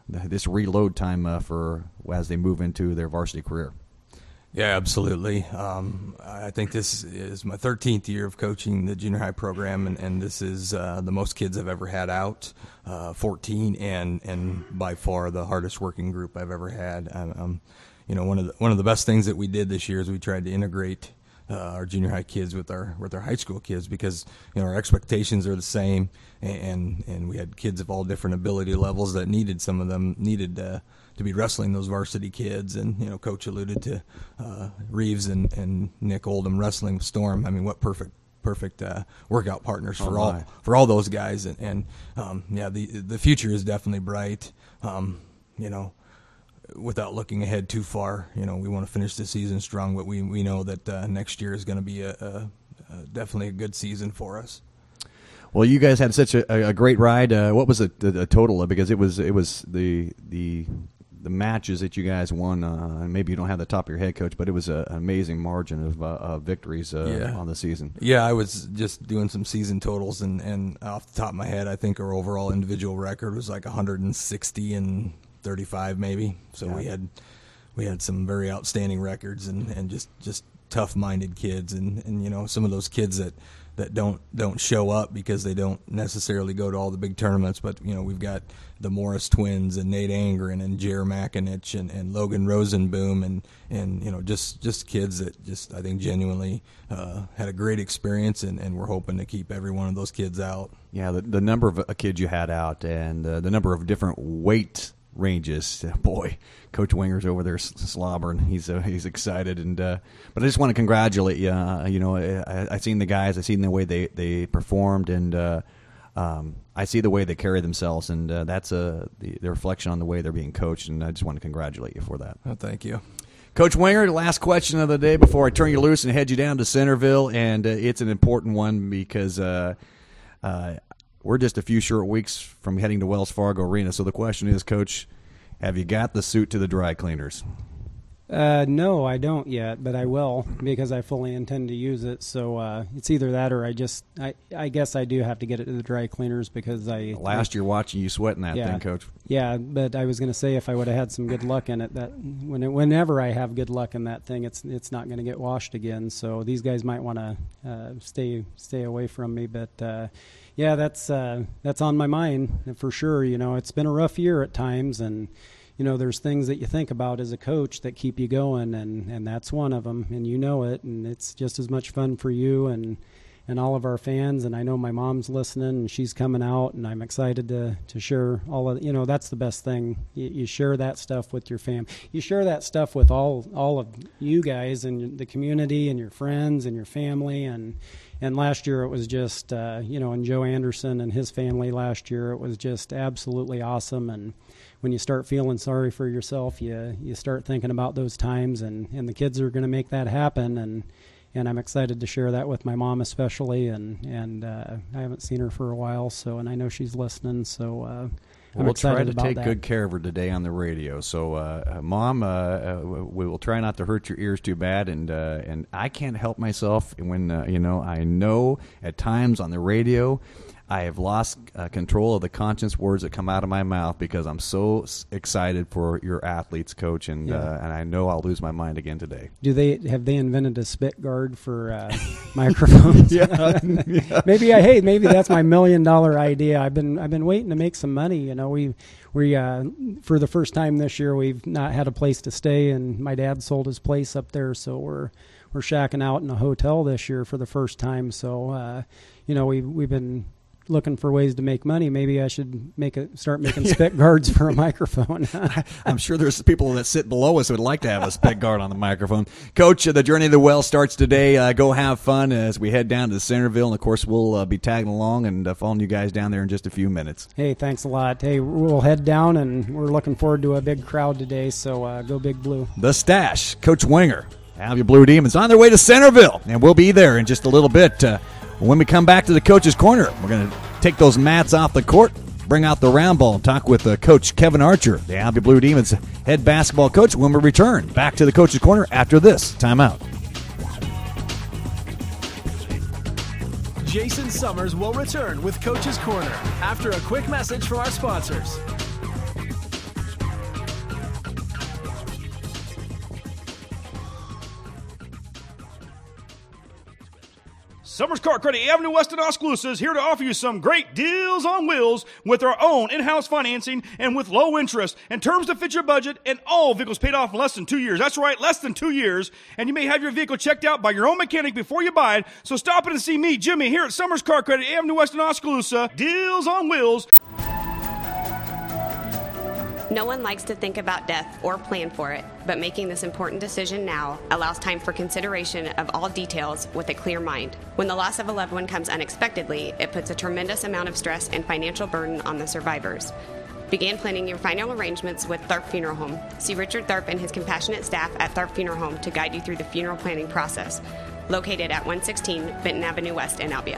this reload time uh, for as they move into their varsity career. Yeah, absolutely. Um, I think this is my thirteenth year of coaching the junior high program, and, and this is uh, the most kids I've ever had out, uh, fourteen, and and by far the hardest working group I've ever had. Um, you know, one of the one of the best things that we did this year is we tried to integrate uh, our junior high kids with our with our high school kids, because you know our expectations are the same, and and we had kids of all different ability levels that needed some of them needed. Uh, to be wrestling those varsity kids. And, you know, Coach alluded to uh, Reeves and, and Nick Oldham wrestling with Storm. I mean, what perfect perfect uh, workout partners for oh all for all those guys. And, and um, yeah, the the future is definitely bright. Um, you know, without looking ahead too far, you know, we want to finish the season strong, but we, we know that uh, next year is going to be a, a, a definitely a good season for us. Well, you guys had such a, a great ride. Uh, what was it, the, the total? Because it was it was the the the matches that you guys won. Uh, maybe you don't have the top of your head, Coach, but it was a, an amazing margin of uh, uh, victories uh, yeah. on the season. Yeah, I was just doing some season totals, and, and off the top of my head, I think our overall individual record was like one hundred sixty and thirty-five, maybe. So yeah. we had we had some very outstanding records, and, and just, just tough-minded kids, and, and you know some of those kids that. that don't don't show up because they don't necessarily go to all the big tournaments. But, you know, we've got the Morris twins and Nate Angren and Jer Makinich and, and Logan Rosenboom and, and, you know, just, just kids that just, I think, genuinely uh, had a great experience, and, and we're hoping to keep every one of those kids out. Yeah, the, the number of uh, kids you had out, and uh, the number of different weight ranges. Boy, Coach Winger's over there slobbering. He's uh, he's excited, and uh, but I just want to congratulate you. Uh, you know, I, I seen the guys. I seen the way they, they performed, and uh, um, I see the way they carry themselves, and uh, that's a the, the reflection on the way they're being coached. And I just want to congratulate you for that. Oh, thank you, Coach Winger. Last question of the day before I turn you loose and head you down to Centerville, and uh, it's an important one because. Uh, uh, We're just a few short weeks from heading to Wells Fargo Arena. So the question is, Coach, have you got the suit to the dry cleaners? Uh, no, I don't yet, but I will because I fully intend to use it. So uh, it's either that or I just, I, I guess I do have to get it to the dry cleaners because I. Last I, year watching you sweating that yeah, thing, Coach. Yeah, but I was going to say if I would have had some good luck in it, that when it, whenever I have good luck in that thing, it's it's not going to get washed again. So these guys might want to uh, stay stay away from me, but. Uh, Yeah, that's uh, that's on my mind for sure. You know, it's been a rough year at times, and you know, there's things that you think about as a coach that keep you going, and, and that's one of them, and you know it, and it's just as much fun for you and and all of our fans. And I know my mom's listening, and she's coming out, and I'm excited to to share all of you know. That's the best thing. You, you share that stuff with your fam. You share that stuff with all all of you guys and the community and your friends and your family and. And last year it was just, uh, you know, and Joe Anderson and his family last year, it was just absolutely awesome. And when you start feeling sorry for yourself, you you start thinking about those times, and, and the kids are going to make that happen. And and I'm excited to share that with my mom especially. And, and uh, I haven't seen her for a while, so and I know she's listening, so uh, I'm we'll excited try to about take that. good care of her today on the radio. So, uh, Mom, uh, uh, we will try not to hurt your ears too bad. And uh, and I can't help myself when uh, you know I know at times on the radio I have lost uh, control of the conscious words that come out of my mouth because I'm so s- excited for your athletes, Coach, and Yeah. uh, and I know I'll lose my mind again today. Do they have they invented a spit guard for uh, microphones? Yeah. Yeah. Maybe I hey maybe that's my million dollar idea. I've been I've been waiting to make some money. You know, we we uh, for the first time this year we've not had a place to stay, and my dad sold his place up there, so we're we're shacking out in a hotel this year for the first time. So uh, you know we we've, we've been. looking for ways to make money. Maybe I should make a start making spit guards for a microphone. I'm sure there's people that sit below us who would like to have a spit guard on the microphone. Coach, uh, the Journey to the Well starts today. Uh, go have fun as we head down to Centerville, and of course we'll uh, be tagging along and uh, following you guys down there in just a few minutes. Hey, thanks a lot. Hey, we'll head down, and we're looking forward to a big crowd today, so uh, go Big Blue. The Stash, Coach Winger, Alvia Blue Demons on their way to Centerville, and we'll be there in just a little bit. Uh, when we come back to the Coach's Corner, we're going to take those mats off the court, bring out the round ball, and talk with uh, Coach Kevin Archer, the Alvia Blue Demons head basketball coach, when we return back to the Coach's Corner after this timeout. Jason Summers will return with Coach's Corner after a quick message from our sponsors. Summers Car Credit Avenue West in Oskaloosa is here to offer you some great deals on wheels with our own in-house financing and with low interest and terms to fit your budget, and all vehicles paid off in less than two years. That's right, less than two years. And you may have your vehicle checked out by your own mechanic before you buy it. So stop in and see me, Jimmy, here at Summers Car Credit Avenue West in Oskaloosa. Deals on wheels. No one likes to think about death or plan for it, but making this important decision now allows time for consideration of all details with a clear mind. When the loss of a loved one comes unexpectedly, it puts a tremendous amount of stress and financial burden on the survivors. Begin planning your final arrangements with Tharp Funeral Home. See Richard Tharp and his compassionate staff at Tharp Funeral Home to guide you through the funeral planning process. Located at one sixteen Benton Avenue West in Albia.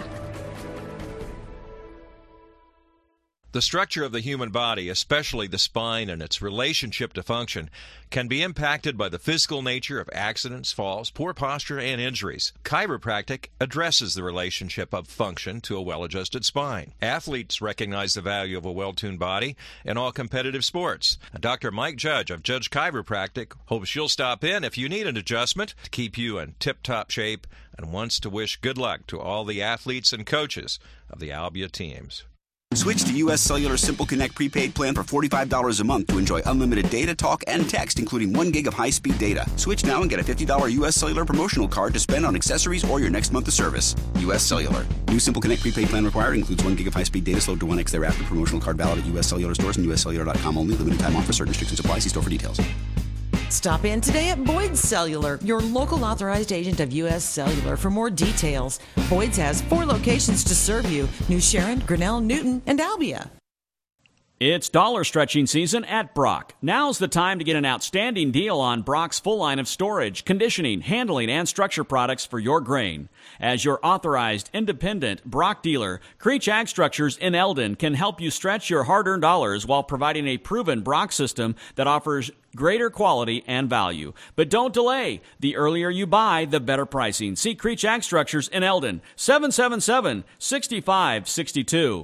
The structure of the human body, especially the spine and its relationship to function, can be impacted by the physical nature of accidents, falls, poor posture, and injuries. Chiropractic addresses the relationship of function to a well-adjusted spine. Athletes recognize the value of a well-tuned body in all competitive sports. Doctor Mike Judge of Judge Chiropractic hopes you'll stop in if you need an adjustment to keep you in tip-top shape, and wants to wish good luck to all the athletes and coaches of the Albia teams. Switch to U S Cellular Simple Connect prepaid plan for forty-five dollars a month to enjoy unlimited data, talk, and text, including one gig of high-speed data. Switch now and get a fifty dollars U S Cellular promotional card to spend on accessories or your next month of service. U S Cellular. New Simple Connect prepaid plan required. Includes one gig of high-speed data slowed to one x thereafter. Promotional card valid at U S Cellular stores and U S cellular dot com only. Limited time offer. Certain restrictions apply. See store for details. Stop in today at Boyd's Cellular, your local authorized agent of U S Cellular, for more details. Boyd's has four locations to serve you: New Sharon, Grinnell, Newton, and Albia. It's dollar stretching season at Brock. Now's the time to get an outstanding deal on Brock's full line of storage, conditioning, handling, and structure products for your grain. As your authorized independent Brock dealer, Creech Ag Structures in Eldon can help you stretch your hard-earned dollars while providing a proven Brock system that offers greater quality and value. But don't delay. The earlier you buy, the better pricing. See Creech Ag Structures in Eldon, seven seven seven, six five six two.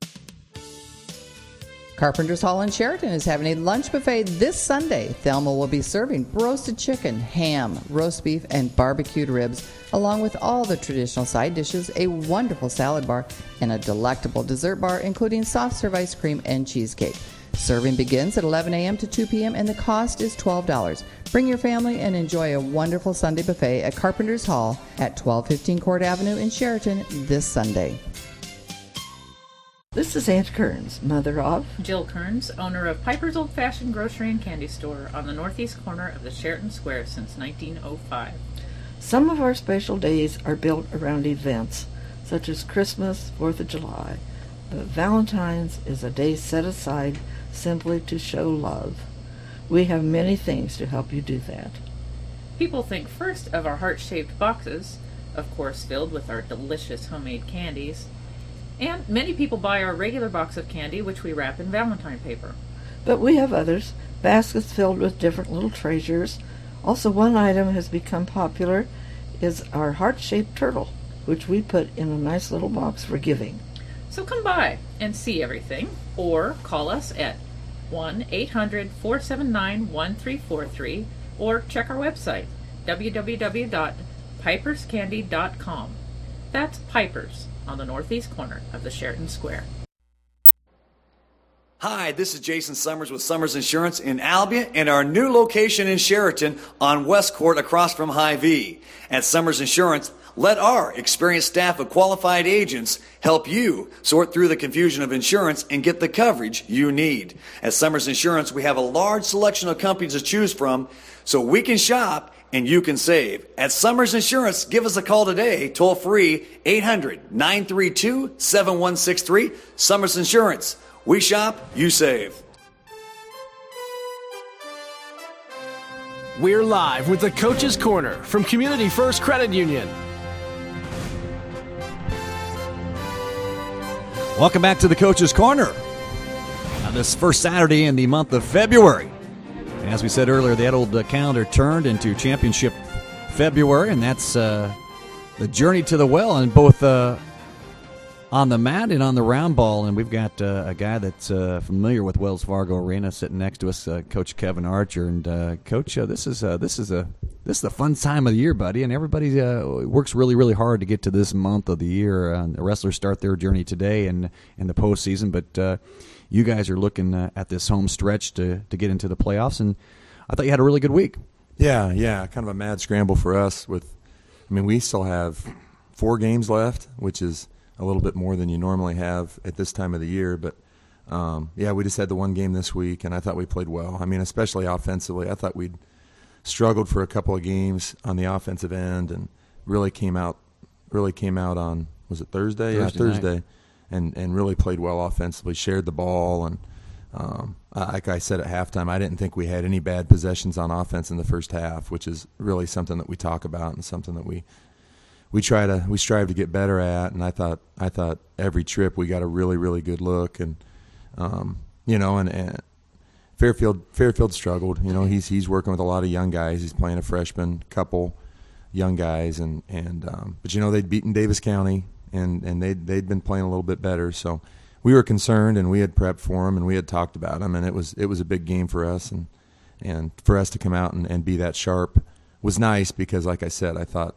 Carpenter's Hall in Sheraton is having a lunch buffet this Sunday. Thelma will be serving roasted chicken, ham, roast beef, and barbecued ribs, along with all the traditional side dishes, a wonderful salad bar, and a delectable dessert bar, including soft serve ice cream and cheesecake. Serving begins at eleven a.m. to two p.m. and the cost is twelve dollars. Bring your family and enjoy a wonderful Sunday buffet at Carpenter's Hall at twelve fifteen Court Avenue in Sheraton this Sunday. This is Aunt Kearns, mother of Jill Kearns, owner of Piper's Old Fashioned Grocery and Candy Store on the northeast corner of the Sheraton Square since nineteen oh five. Some of our special days are built around events, such as Christmas, fourth of July, but Valentine's is a day set aside simply to show love. We have many things to help you do that. People think first of our heart-shaped boxes, of course filled with our delicious homemade candies, and many people buy our regular box of candy, which we wrap in Valentine paper. But we have others, baskets filled with different little treasures. Also, one item has become popular is our heart-shaped turtle, which we put in a nice little box for giving. So come by and see everything, or call us at one eight hundred, four seven nine, one three four three, or check our website, w w w dot pipers candy dot com. That's Pipers, on the northeast corner of the Sheraton Square. Hi, this is Jason Summers with Summers Insurance in Albia and our new location in Sheraton on West Court across from Hy-Vee. At Summers Insurance, let our experienced staff of qualified agents help you sort through the confusion of insurance and get the coverage you need. At Summers Insurance, we have a large selection of companies to choose from, so we can shop and you can save. At Summers Insurance, give us a call today, toll free, eight hundred, nine three two, seven one six three. Summers Insurance. We shop, you save. We're live with the Coach's Corner from Community First Credit Union. Welcome back to the Coach's Corner. Now, this first Saturday in the month of February. As we said earlier, that old uh, calendar turned into Championship February, and that's uh, the journey to the well, and both uh, on the mat and on the round ball. And we've got uh, a guy that's uh, familiar with Wells Fargo Arena sitting next to us, uh, Coach Kevin Archer. And uh, Coach, uh, this is uh, this is a this is the fun time of the year, buddy, and everybody uh, works really, really hard to get to this month of the year. Uh, the wrestlers start their journey today and in the postseason, but uh, you guys are looking uh, at this home stretch to, to get into the playoffs, and I thought you had a really good week. Yeah, yeah, kind of a mad scramble for us. With, I mean, we still have four games left, which is a little bit more than you normally have at this time of the year, but um, yeah, we just had the one game this week, and I thought we played well. I mean, especially offensively, I thought we'd struggled for a couple of games on the offensive end, and really came out, really came out on was it Thursday? Thursday yeah, Thursday, night. and and really played well offensively. Shared the ball, and um, like I said at halftime, I didn't think we had any bad possessions on offense in the first half, which is really something that we talk about and something that we we try to we strive to get better at. And I thought I thought every trip we got a really really good look, and um, you know, and. and Fairfield Fairfield struggled. You know, he's he's working with a lot of young guys. He's playing a freshman, couple young guys, and and um, but you know they'd beaten Davis County, and and they they'd, they'd been playing a little bit better. So we were concerned, and we had prepped for them, and we had talked about them, and it was it was a big game for us, and and for us to come out and, and be that sharp was nice, because like I said, I thought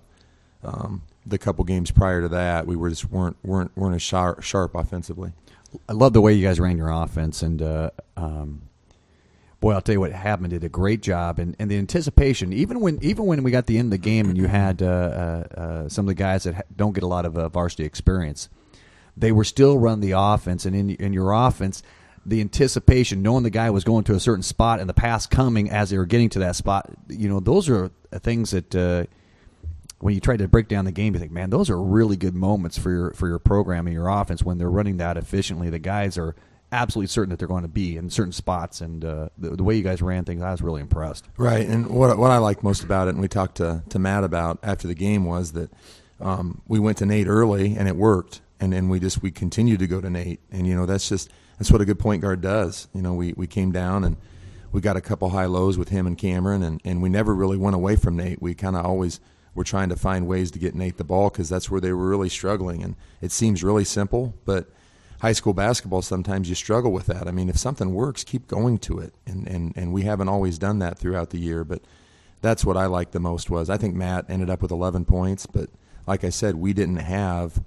um, the couple games prior to that we were just weren't weren't weren't as sharp, sharp offensively. I love the way you guys ran your offense, and. Uh, um Boy, I'll tell you what, Habman did a great job, and, and the anticipation. Even when even when we got the end of the game, and you had uh, uh, uh, some of the guys that ha- don't get a lot of uh, varsity experience, they were still running the offense. And in in your offense, the anticipation, knowing the guy was going to a certain spot and the pass coming as they were getting to that spot, you know, those are things that uh, when you try to break down the game, you think, man, those are really good moments for your for your program and your offense when they're running that efficiently. The guys are absolutely certain that they're going to be in certain spots, and uh, the, the way you guys ran things, I was really impressed. Right, and what what I liked most about it, and we talked to, to Matt about after the game, was that um, we went to Nate early, and it worked, and then we just we continued to go to Nate, and you know that's just that's what a good point guard does. You know, we, we came down and we got a couple high lows with him and Cameron, and, and we never really went away from Nate. We kind of always were trying to find ways to get Nate the ball, because that's where they were really struggling, and it seems really simple, but high school basketball, sometimes you struggle with that. I mean, if something works, keep going to it. And, and, and we haven't always done that throughout the year, but that's what I liked the most. Was I think Matt ended up with eleven points, but like I said, we didn't have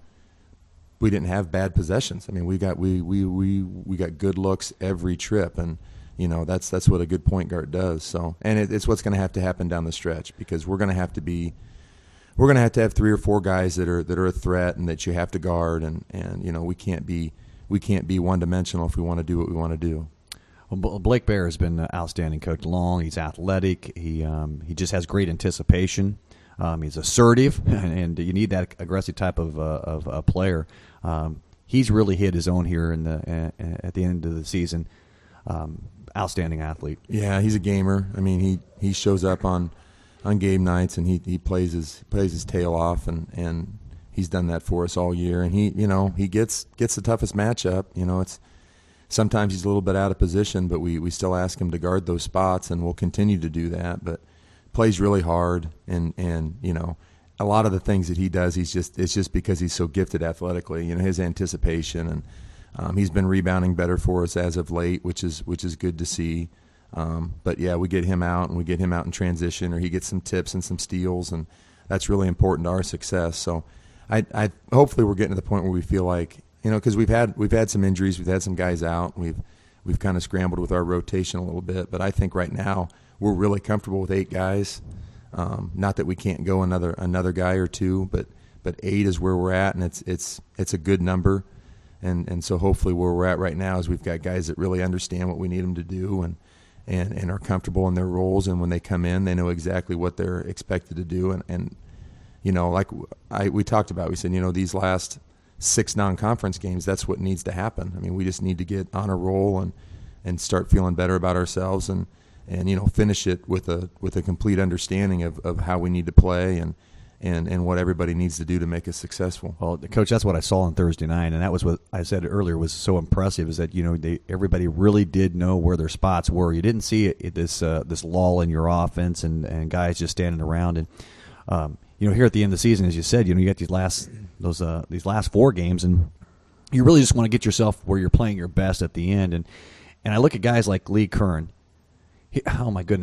we didn't have bad possessions. I mean, we got we we, we, we got good looks every trip, and you know, that's that's what a good point guard does. So, and it, it's what's going to have to happen down the stretch, because we're going to have to be we're going to have to have three or four guys that are that are a threat and that you have to guard, and, and you know, we can't be we can't be one-dimensional if we want to do what we want to do. Well, Blake Bear has been outstanding coach long. He's athletic. He um, he just has great anticipation. Um, he's assertive, and you need that aggressive type of uh, of uh, player. Um, he's really hit his own here in the uh, at the end of the season. Um, outstanding athlete. Yeah, he's a gamer. I mean, he, he shows up on, on game nights, and he, he plays his plays his tail off, and, and he's done that for us all year. And he you know he gets gets the toughest matchup. You know, it's sometimes he's a little bit out of position, but we, we still ask him to guard those spots, and we'll continue to do that. But plays really hard, and, and you know, a lot of the things that he does, he's just it's just because he's so gifted athletically. You know, his anticipation, and um, he's been rebounding better for us as of late, which is which is good to see. Um, but yeah, we get him out, and we get him out in transition, or he gets some tips and some steals, and that's really important to our success. So, I, I hopefully we're getting to the point where we feel like, you know, because we've had we've had some injuries, we've had some guys out, we've we've kind of scrambled with our rotation a little bit. But I think right now we're really comfortable with eight guys. Um, not that we can't go another another guy or two, but but eight is where we're at, and it's it's it's a good number. And and so hopefully where we're at right now is we've got guys that really understand what we need them to do, and and, and are comfortable in their roles. And when they come in, they know exactly what they're expected to do. And, and you know, like I we talked about, we said, you know, these last six non-conference games, that's what needs to happen. I mean, we just need to get on a roll and, and start feeling better about ourselves, and, and you know, finish it with a with a complete understanding of, of how we need to play, and, and, and what everybody needs to do to make us successful. Well, Coach, that's what I saw on Thursday night, and that was what I said earlier was so impressive, is that, you know, they, everybody really did know where their spots were. You didn't see it, this uh, this lull in your offense, and, and guys just standing around. And um, you know, here at the end of the season, as you said, you know, you got these last those uh, these last four games, and you really just want to get yourself where you're playing your best at the end. And and I look at guys like Lee Kern. He, oh my goodness,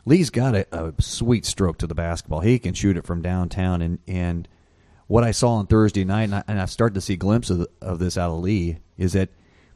Lee's got a, a sweet stroke to the basketball. He can shoot it from downtown, and, and what I saw on Thursday night, and, I, and I've started to see glimpses of, of this out of Lee, is that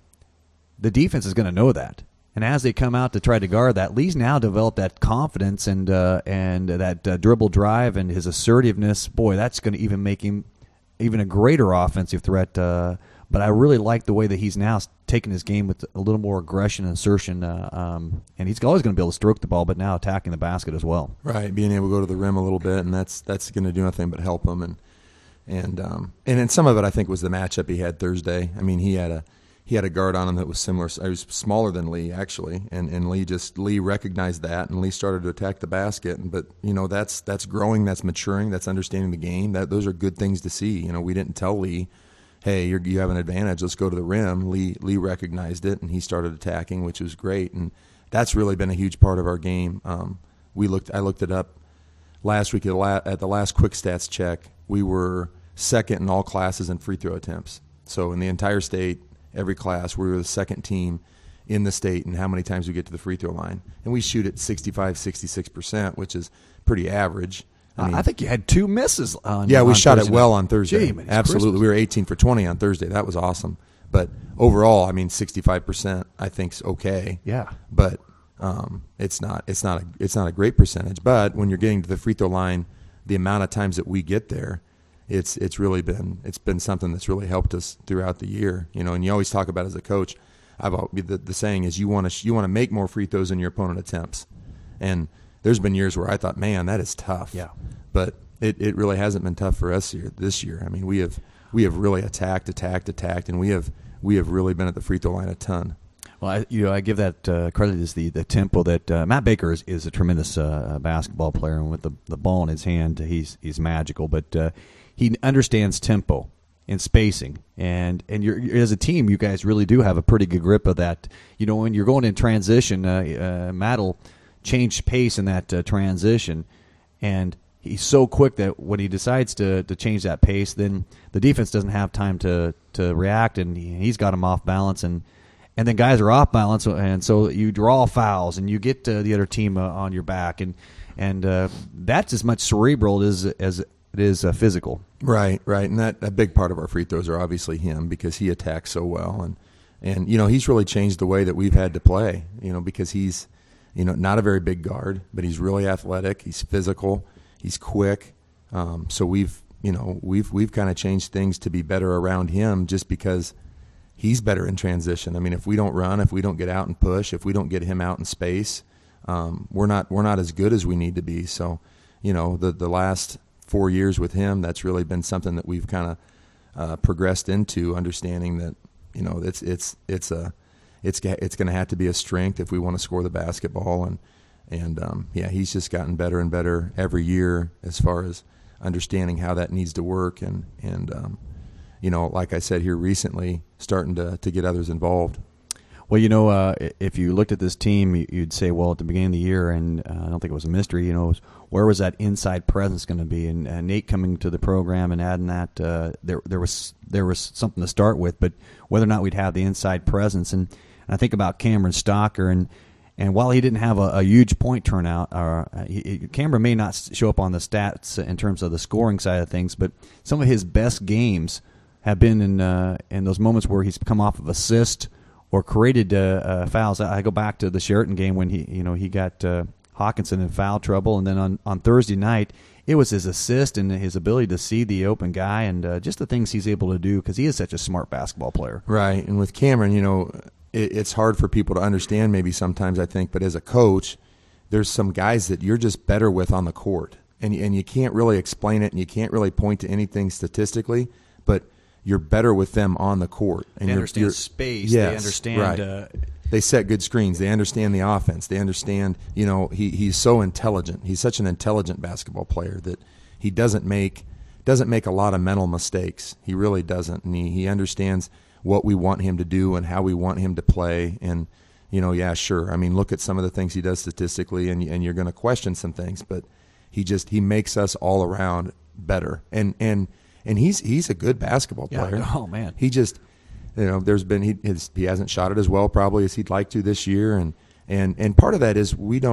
the defense is going to know that. And as they come out to try to guard that, Lee's now developed that confidence and uh, and that uh, dribble drive and his assertiveness. Boy, that's going to even make him even a greater offensive threat. Uh, but I really like the way that he's now taking his game with a little more aggression and assertion. Uh, um, and he's always going to be able to stroke the ball, but now attacking the basket as well. Right, being able to go to the rim a little bit, and that's that's going to do nothing but help him. And and um, and then some of it I think was the matchup he had Thursday. I mean, he had a. He had a guard on him that was similar. He was smaller than Lee, actually, and, and Lee just Lee recognized that, and Lee started to attack the basket. But you know, that's that's growing, that's maturing, that's understanding the game. That those are good things to see. You know, we didn't tell Lee, "Hey, you're, you have an advantage. Let's go to the rim." Lee Lee recognized it, and he started attacking, which was great. And that's really been a huge part of our game. Um, we looked. I looked it up last week at the, la- at the last quick stats check. We were second in all classes in free throw attempts. So in the entire state. Every class, we were the second team in the state and how many times we get to the free throw line. And we shoot at sixty-five, sixty-six percent, which is pretty average. I, mean, I think you had two misses on Yeah, we on shot Thursday it well night. on Thursday. Gee, Absolutely. Christmas. We were eighteen for twenty on Thursday. That was awesome. But overall, I mean, sixty-five percent I think is okay. Yeah. But um, it's not it's not a it's not a great percentage. But when you're getting to the free throw line, the amount of times that we get there, It's it's really been it's been something that's really helped us throughout the year, you know. And you always talk about as a coach, I've the, the saying is you want to you want to make more free throws than your opponent attempts. And there's been years where I thought, man, that is tough. Yeah. But it, it really hasn't been tough for us here this year. I mean, we have we have really attacked, attacked, attacked, and we have we have really been at the free throw line a ton. Well, I, you know, I give that uh, credit as the, the tempo that uh, Matt Baker is, is a tremendous uh, basketball player, and with the the ball in his hand, he's he's magical. But uh, he understands tempo and spacing, and and you're, as a team, you guys really do have a pretty good grip of that. You know, when you're going in transition, uh, uh, Matt'll change pace in that uh, transition, and he's so quick that when he decides to, to change that pace, then the defense doesn't have time to, to react, and he, he's got him off balance, and and then guys are off balance, and so you draw fouls, and you get uh, the other team uh, on your back, and and uh, that's as much cerebral as as it is uh, physical. Right, right, and that a big part of our free throws are obviously him because he attacks so well, and and you know he's really changed the way that we've had to play, you know, because he's you know not a very big guard, but he's really athletic, he's physical, he's quick, um, so we've you know we've we've kind of changed things to be better around him just because he's better in transition. I mean, if we don't run, if we don't get out and push, if we don't get him out in space, um, we're not we're not as good as we need to be. So, you know, the the last four years with him, that's really been something that we've kind of uh, progressed into, understanding that you know it's it's it's a it's it's going to have to be a strength if we want to score the basketball, and and um, yeah, he's just gotten better and better every year as far as understanding how that needs to work, and and um, you know, like I said here recently, starting to, to get others involved. Well, you know, uh, if you looked at this team, you'd say, well, at the beginning of the year, and uh, I don't think it was a mystery, you know, where was that inside presence going to be? And uh, Nate coming to the program and adding that, uh, there there was there was something to start with, but whether or not we'd have the inside presence. And, and I think about Cameron Stocker, and and while he didn't have a, a huge point turnout, uh, he, he, Cameron may not show up on the stats in terms of the scoring side of things, but some of his best games have been in uh, in those moments where he's come off of assist or created uh, uh, fouls. I go back to the Sheraton game when he you know he got uh, Hawkinson in foul trouble, and then on, on Thursday night it was his assist and his ability to see the open guy, and uh, just the things he's able to do because he is such a smart basketball player. Right, and with Cameron, you know, it, it's hard for people to understand maybe sometimes, I think, but as a coach, there's some guys that you're just better with on the court, and and you can't really explain it, and you can't really point to anything statistically, but you're better with them on the court. And they you're, understand you're, space. Yes, they understand. Right. Uh, they set good screens. They understand the offense. They understand, you know, he, he's so intelligent. He's such an intelligent basketball player that he doesn't make doesn't make a lot of mental mistakes. He really doesn't. And he, he understands what we want him to do and how we want him to play. And, you know, yeah, sure. I mean, look at some of the things he does statistically, and, and you're going to question some things. But he just he makes us all around better. And and – And he's he's a good basketball player. Yeah. Oh man, he just you know there's been he his, he hasn't shot it as well probably as he'd like to this year, and and and part of that is we don't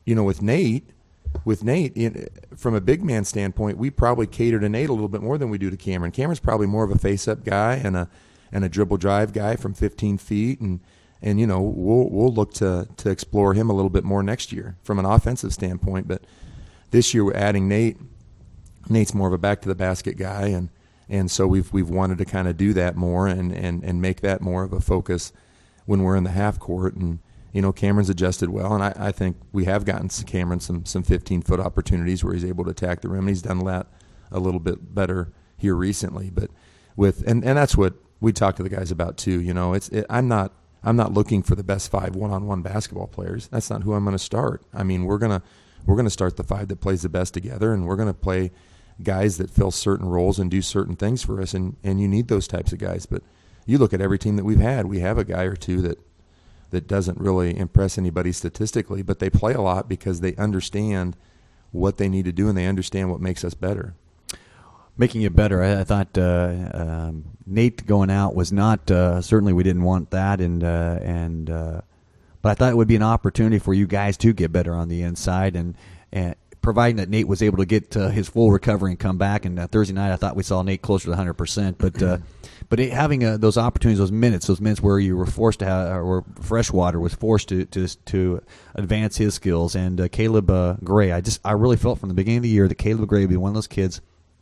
you know, with Nate, with Nate, in, from a big man standpoint, we probably cater to Nate a little bit more than we do to Cameron. Cameron's probably more of a face-up guy and a and a dribble drive guy from fifteen feet, and and you know we'll we'll look to to explore him a little bit more next year from an offensive standpoint. But this year we're adding Nate. Nate's more of a back to the basket guy, and and so we've we've wanted to kind of do that more and and and make that more of a focus when we're in the half court. And you know, Cameron's adjusted well, and I, I think we have gotten Cameron some some fifteen-foot opportunities where he's able to attack the rim, and he's done that a little bit better here recently. But with and, and that's what we talk to the guys about too. You know, it's it, I'm not I'm not looking for the best five one-on-one basketball players. That's not who I'm going to start. I mean, we're gonna we're gonna start the five that plays the best together, and we're going to play guys that fill certain roles and do certain things for us, and and you need those types of guys. But you look at every team that we've had, we have a guy or two that. that doesn't really impress anybody statistically, but they play a lot because they understand what they need to do and they understand what makes us better. Making it better, I, I thought uh, um, Nate going out was not uh, certainly we didn't want that, and uh, and uh, but I thought it would be an opportunity for you guys to get better on the inside, and and providing that Nate was able to get uh, his full recovery and come back. And uh, Thursday night, I thought we saw Nate closer to one hundred percent, but. Uh, But it, having uh, those opportunities, those minutes, those minutes where you were forced to have, or Freshwater was forced to to, to advance his skills, and uh, Caleb uh, Gray, I just I really felt from the beginning of the year that Caleb Gray would be one of those kids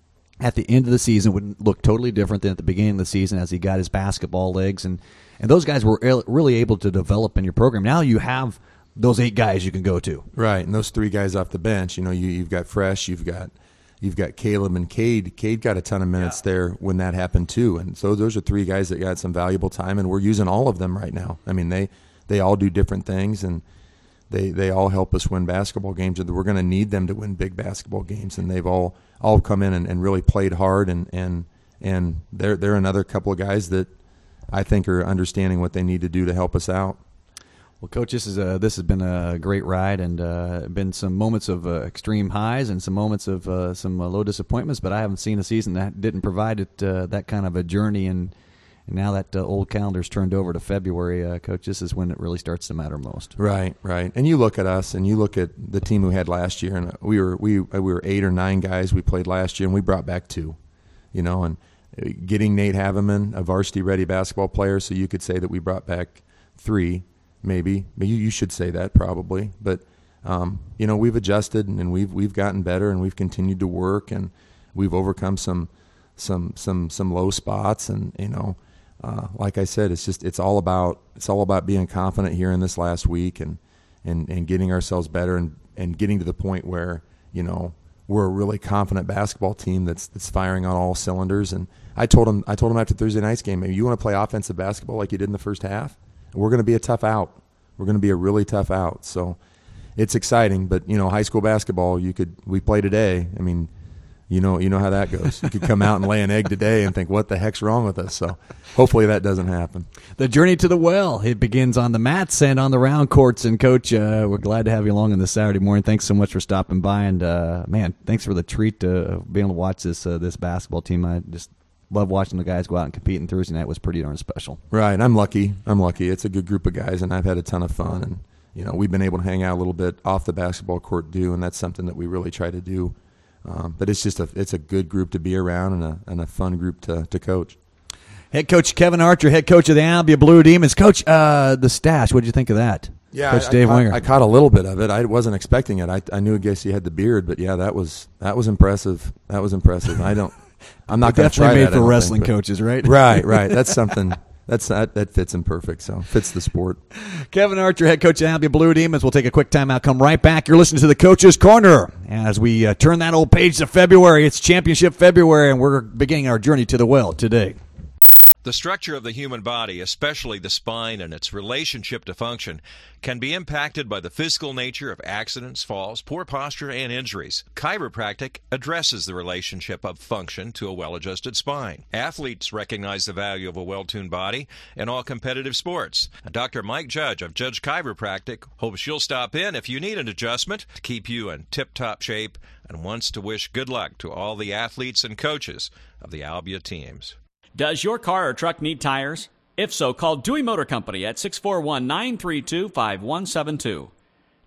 at the end of the season would look totally different than at the beginning of the season as he got his basketball legs, and and those guys were really able to develop in your program. Now you have those eight guys you can go to, right? And those three guys off the bench, you know, you you've got Fresh, you've got. You've got Caleb and Cade. Cade got a ton of minutes yeah. there when that happened too, and so those are three guys that got some valuable time, and we're using all of them right now. I mean, they they all do different things, and they they all help us win basketball games. And we're going to need them to win big basketball games, and they've all all come in and, and really played hard, and and and they're they're another couple of guys that I think are understanding what they need to do to help us out. Well, Coach, this is a, this has been a great ride, and uh, been some moments of uh, extreme highs and some moments of uh, some uh, low disappointments. But I haven't seen a season that didn't provide it uh, that kind of a journey. And, and now that uh, old calendar's turned over to February, uh, Coach, this is when it really starts to matter most. Right, right. And you look at us, and you look at the team we had last year, and we were we we were eight or nine guys we played last year, and we brought back two. You know, and getting Nate Haveman, a varsity-ready basketball player, so you could say that we brought back three. Maybe, maybe you should say that probably, but um, you know, we've adjusted and we've we've gotten better and we've continued to work and we've overcome some some some some low spots, and you know, uh, like I said, it's just it's all about it's all about being confident here in this last week and and, and getting ourselves better and, and getting to the point where you know we're a really confident basketball team that's that's firing on all cylinders. And I told him I told him after Thursday night's game, maybe you want to play offensive basketball like you did in the first half. We're going to be a tough out. We're going to be a really tough out. So it's exciting, but you know, high school basketball, you could we play today. I mean, you know, you know how that goes. You could come out and lay an egg today and think, what the heck's wrong with us? So hopefully that doesn't happen. The journey to the well, it begins on the mats and on the round courts. And Coach, uh, we're glad to have you along on this Saturday morning. Thanks so much for stopping by, and uh, man, thanks for the treat of being able to watch this uh, this basketball team. I just love watching the guys go out and compete, and Thursday night was pretty darn special. Right. I'm lucky. I'm lucky. It's a good group of guys, and I've had a ton of fun. And, you know, we've been able to hang out a little bit off the basketball court, too, and that's something that we really try to do. Um, but it's just a it's a good group to be around and a and a fun group to, to coach. Head coach Kevin Archer, head coach of the Albia Blue Demons. Coach, uh, the stash, what did you think of that? Yeah, Coach I, Dave I, Winger. I caught a little bit of it. I wasn't expecting it. I I knew, I guess he had the beard, but yeah, that was that was impressive. That was impressive. I don't. I'm not going to try definitely that. made for wrestling think, coaches, right? Right, right. That's something. That's that, that fits him perfect. So fits the sport. Kevin Archer, head coach of Albia Blue Demons. We'll take a quick timeout. Come right back. You're listening to the Coach's Corner as we uh, turn that old page to February. It's Championship February, and we're beginning our journey to the well today. The structure of the human body, especially the spine and its relationship to function, can be impacted by the physical nature of accidents, falls, poor posture, and injuries. Chiropractic addresses the relationship of function to a well-adjusted spine. Athletes recognize the value of a well-tuned body in all competitive sports. Doctor Mike Judge of Judge Chiropractic hopes you'll stop in if you need an adjustment to keep you in tip-top shape, and wants to wish good luck to all the athletes and coaches of the Albia teams. Does your car or truck need tires? If so, call Dewey Motor Company at six four one, nine three two, five one seven two.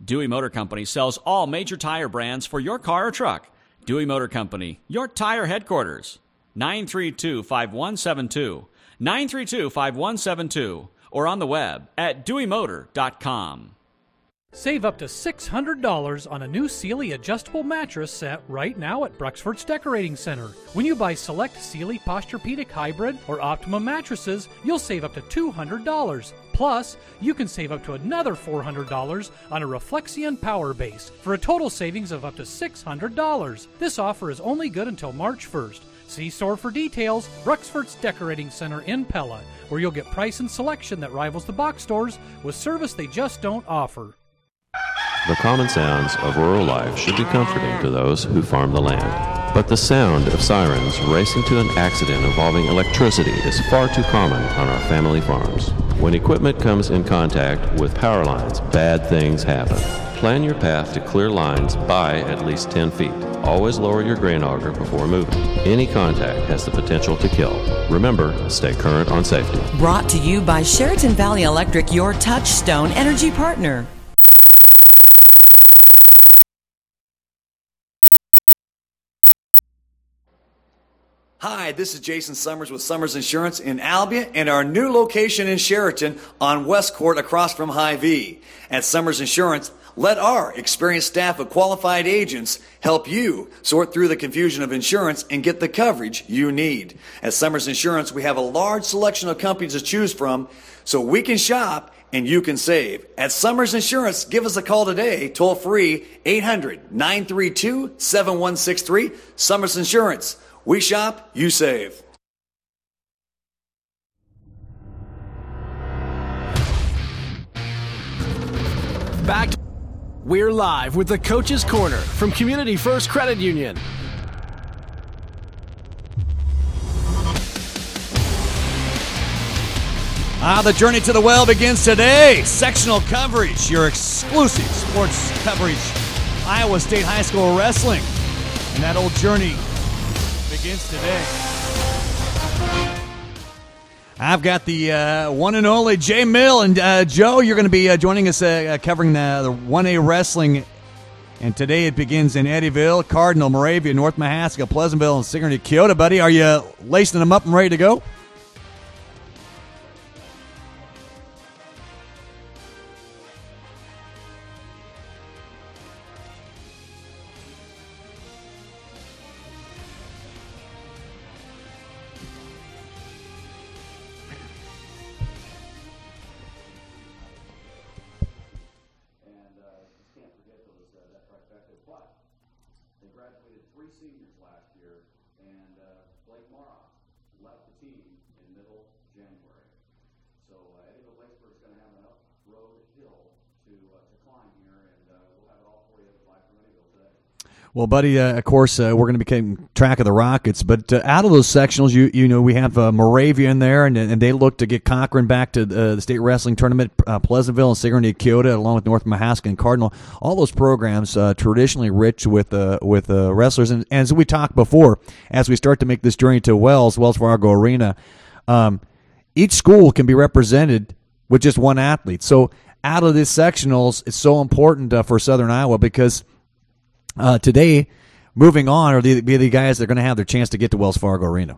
Dewey Motor Company sells all major tire brands for your car or truck. Dewey Motor Company, your tire headquarters. nine three two, five one seven two. nine three two, five one seven two. Or on the web at dewey motor dot com. Save up to six hundred dollars on a new Sealy adjustable mattress set right now at Bruxford's Decorating Center. When you buy select Sealy Posturepedic Hybrid or Optimum mattresses, you'll save up to two hundred dollars. Plus, you can save up to another four hundred dollars on a Reflexion Power Base for a total savings of up to six hundred dollars. This offer is only good until March first. See store for details. Bruxford's Decorating Center in Pella, where you'll get price and selection that rivals the box stores with service they just don't offer. The common sounds of rural life should be comforting to those who farm the land. But the sound of sirens racing to an accident involving electricity is far too common on our family farms. When equipment comes in contact with power lines, bad things happen. Plan your path to clear lines by at least ten feet. Always lower your grain auger before moving. Any contact has the potential to kill. Remember, stay current on safety. Brought to you by Sheraton Valley Electric, your Touchstone energy partner. Hi, this is Jason Summers with Summers Insurance in Albion and our new location in Sheraton on West Court across from Hy-Vee. At Summers Insurance, let our experienced staff of qualified agents help you sort through the confusion of insurance and get the coverage you need. At Summers Insurance, we have a large selection of companies to choose from so we can shop and you can save. At Summers Insurance, give us a call today, toll free, eight hundred, nine three two, seven one six three. Summers Insurance. We shop, you save. Back to We're live with the Coach's Corner from Community First Credit Union. Ah, the journey to the well begins today. Sectional coverage, your exclusive sports coverage. Iowa State High School Wrestling. And that old journey begins today. I've got the uh, one and only Jay Mill. And uh, Joe, you're going to be uh, joining us uh, covering the, the one A wrestling. And today it begins in Eddyville, Cardinal, Moravia, North Mahaska, Pleasantville, and Sigourney, Keota. Buddy, are you lacing them up and ready to go? Well, buddy, uh, of course, uh, we're going to be keeping track of the Rockets, but uh, out of those sectionals, you you know, we have uh, Moravia in there, and and they look to get Cochran back to uh, the state wrestling tournament, uh, Pleasantville and Sigourney, Keota, along with North Mahaska and Cardinal. All those programs uh, traditionally rich with uh, with uh, wrestlers, and, and as we talked before, as we start to make this journey to Wells, Wells Fargo Arena, um, each school can be represented with just one athlete. So out of these sectionals, it's so important uh, for Southern Iowa because Uh, today, moving on, are the, be the guys that are going to have their chance to get to Wells Fargo Arena.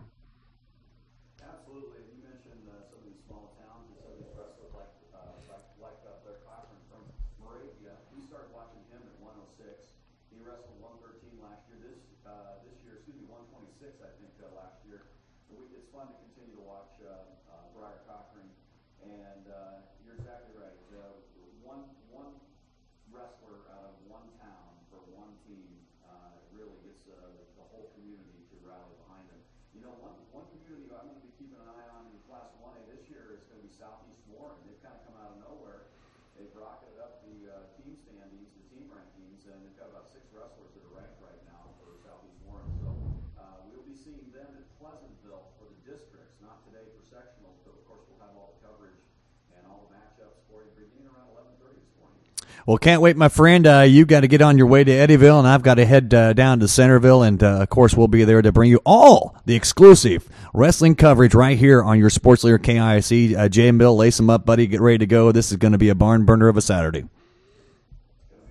Absolutely. You mentioned uh, some of these small towns and some of these wrestlers like uh, like, like uh, Blair Cochran from Moravia. We started watching him at one oh six. He wrestled one thirteen last year. This uh, this year, excuse me, one twenty-six, I think, uh, last year. So we, it's fun to continue to watch uh, uh, Briar Cochran. And uh, you're exactly right. Uh, one one wrestler out of one town for one team uh, really gets uh, the whole community to rally behind them. You know, one one community I'm going to be keeping an eye on in Class one A this year is going to be Southeast Warren. They've kind of come out of nowhere. They've rocketed up the uh, team standings, the team rankings, and they've got about six wrestlers that are ranked right now for Southeast Warren. So uh, we'll be seeing them at Pleasantville for the districts, not today for sectionals, but of course we'll have all the coverage and all the matchups for you beginning around eleven thirty this morning. Well, can't wait, my friend. Uh, you got to get on your way to Eddyville, and I've got to head uh, down to Centerville, and uh, of course we'll be there to bring you all the exclusive wrestling coverage right here on your sports leader K I C. Uh, Jay Mill, lace them up, buddy. Get ready to go. This is going to be a barn burner of a Saturday. It's going to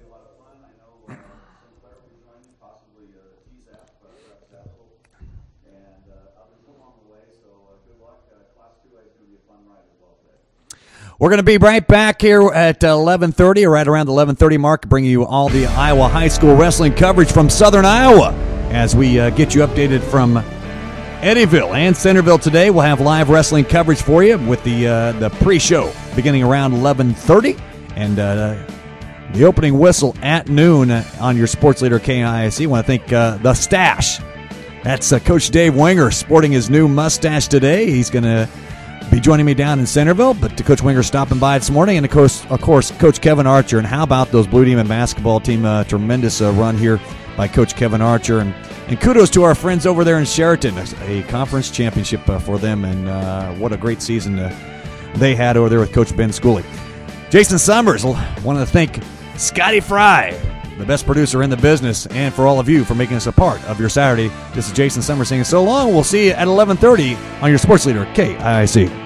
We're going to be right back here at eleven thirty, or right around the eleven thirty mark, bringing you all the Iowa high school wrestling coverage from Southern Iowa as we uh, get you updated from Eddyville and Centerville today. We'll have live wrestling coverage for you with the uh, the pre-show beginning around eleven thirty, and uh, the opening whistle at noon on your sports leader K I S C. I want to thank uh, the Stash. That's uh, Coach Dave Winger sporting his new mustache today. He's going to be joining me down in Centerville, but to Coach Winger stopping by this morning, and of course, of course, Coach Kevin Archer. And how about those Blue Demon basketball team? Uh, tremendous uh, run here by Coach Kevin Archer, and, and kudos to our friends over there in Sheraton, a conference championship uh, for them, and uh, what a great season uh, they had over there with Coach Ben Schooley. Jason Summers, want to thank Scotty Fry, the best producer in the business, and for all of you for making us a part of your Saturday. This is Jason Summers saying so long. We'll see you at eleven thirty on your sports leader, K I C.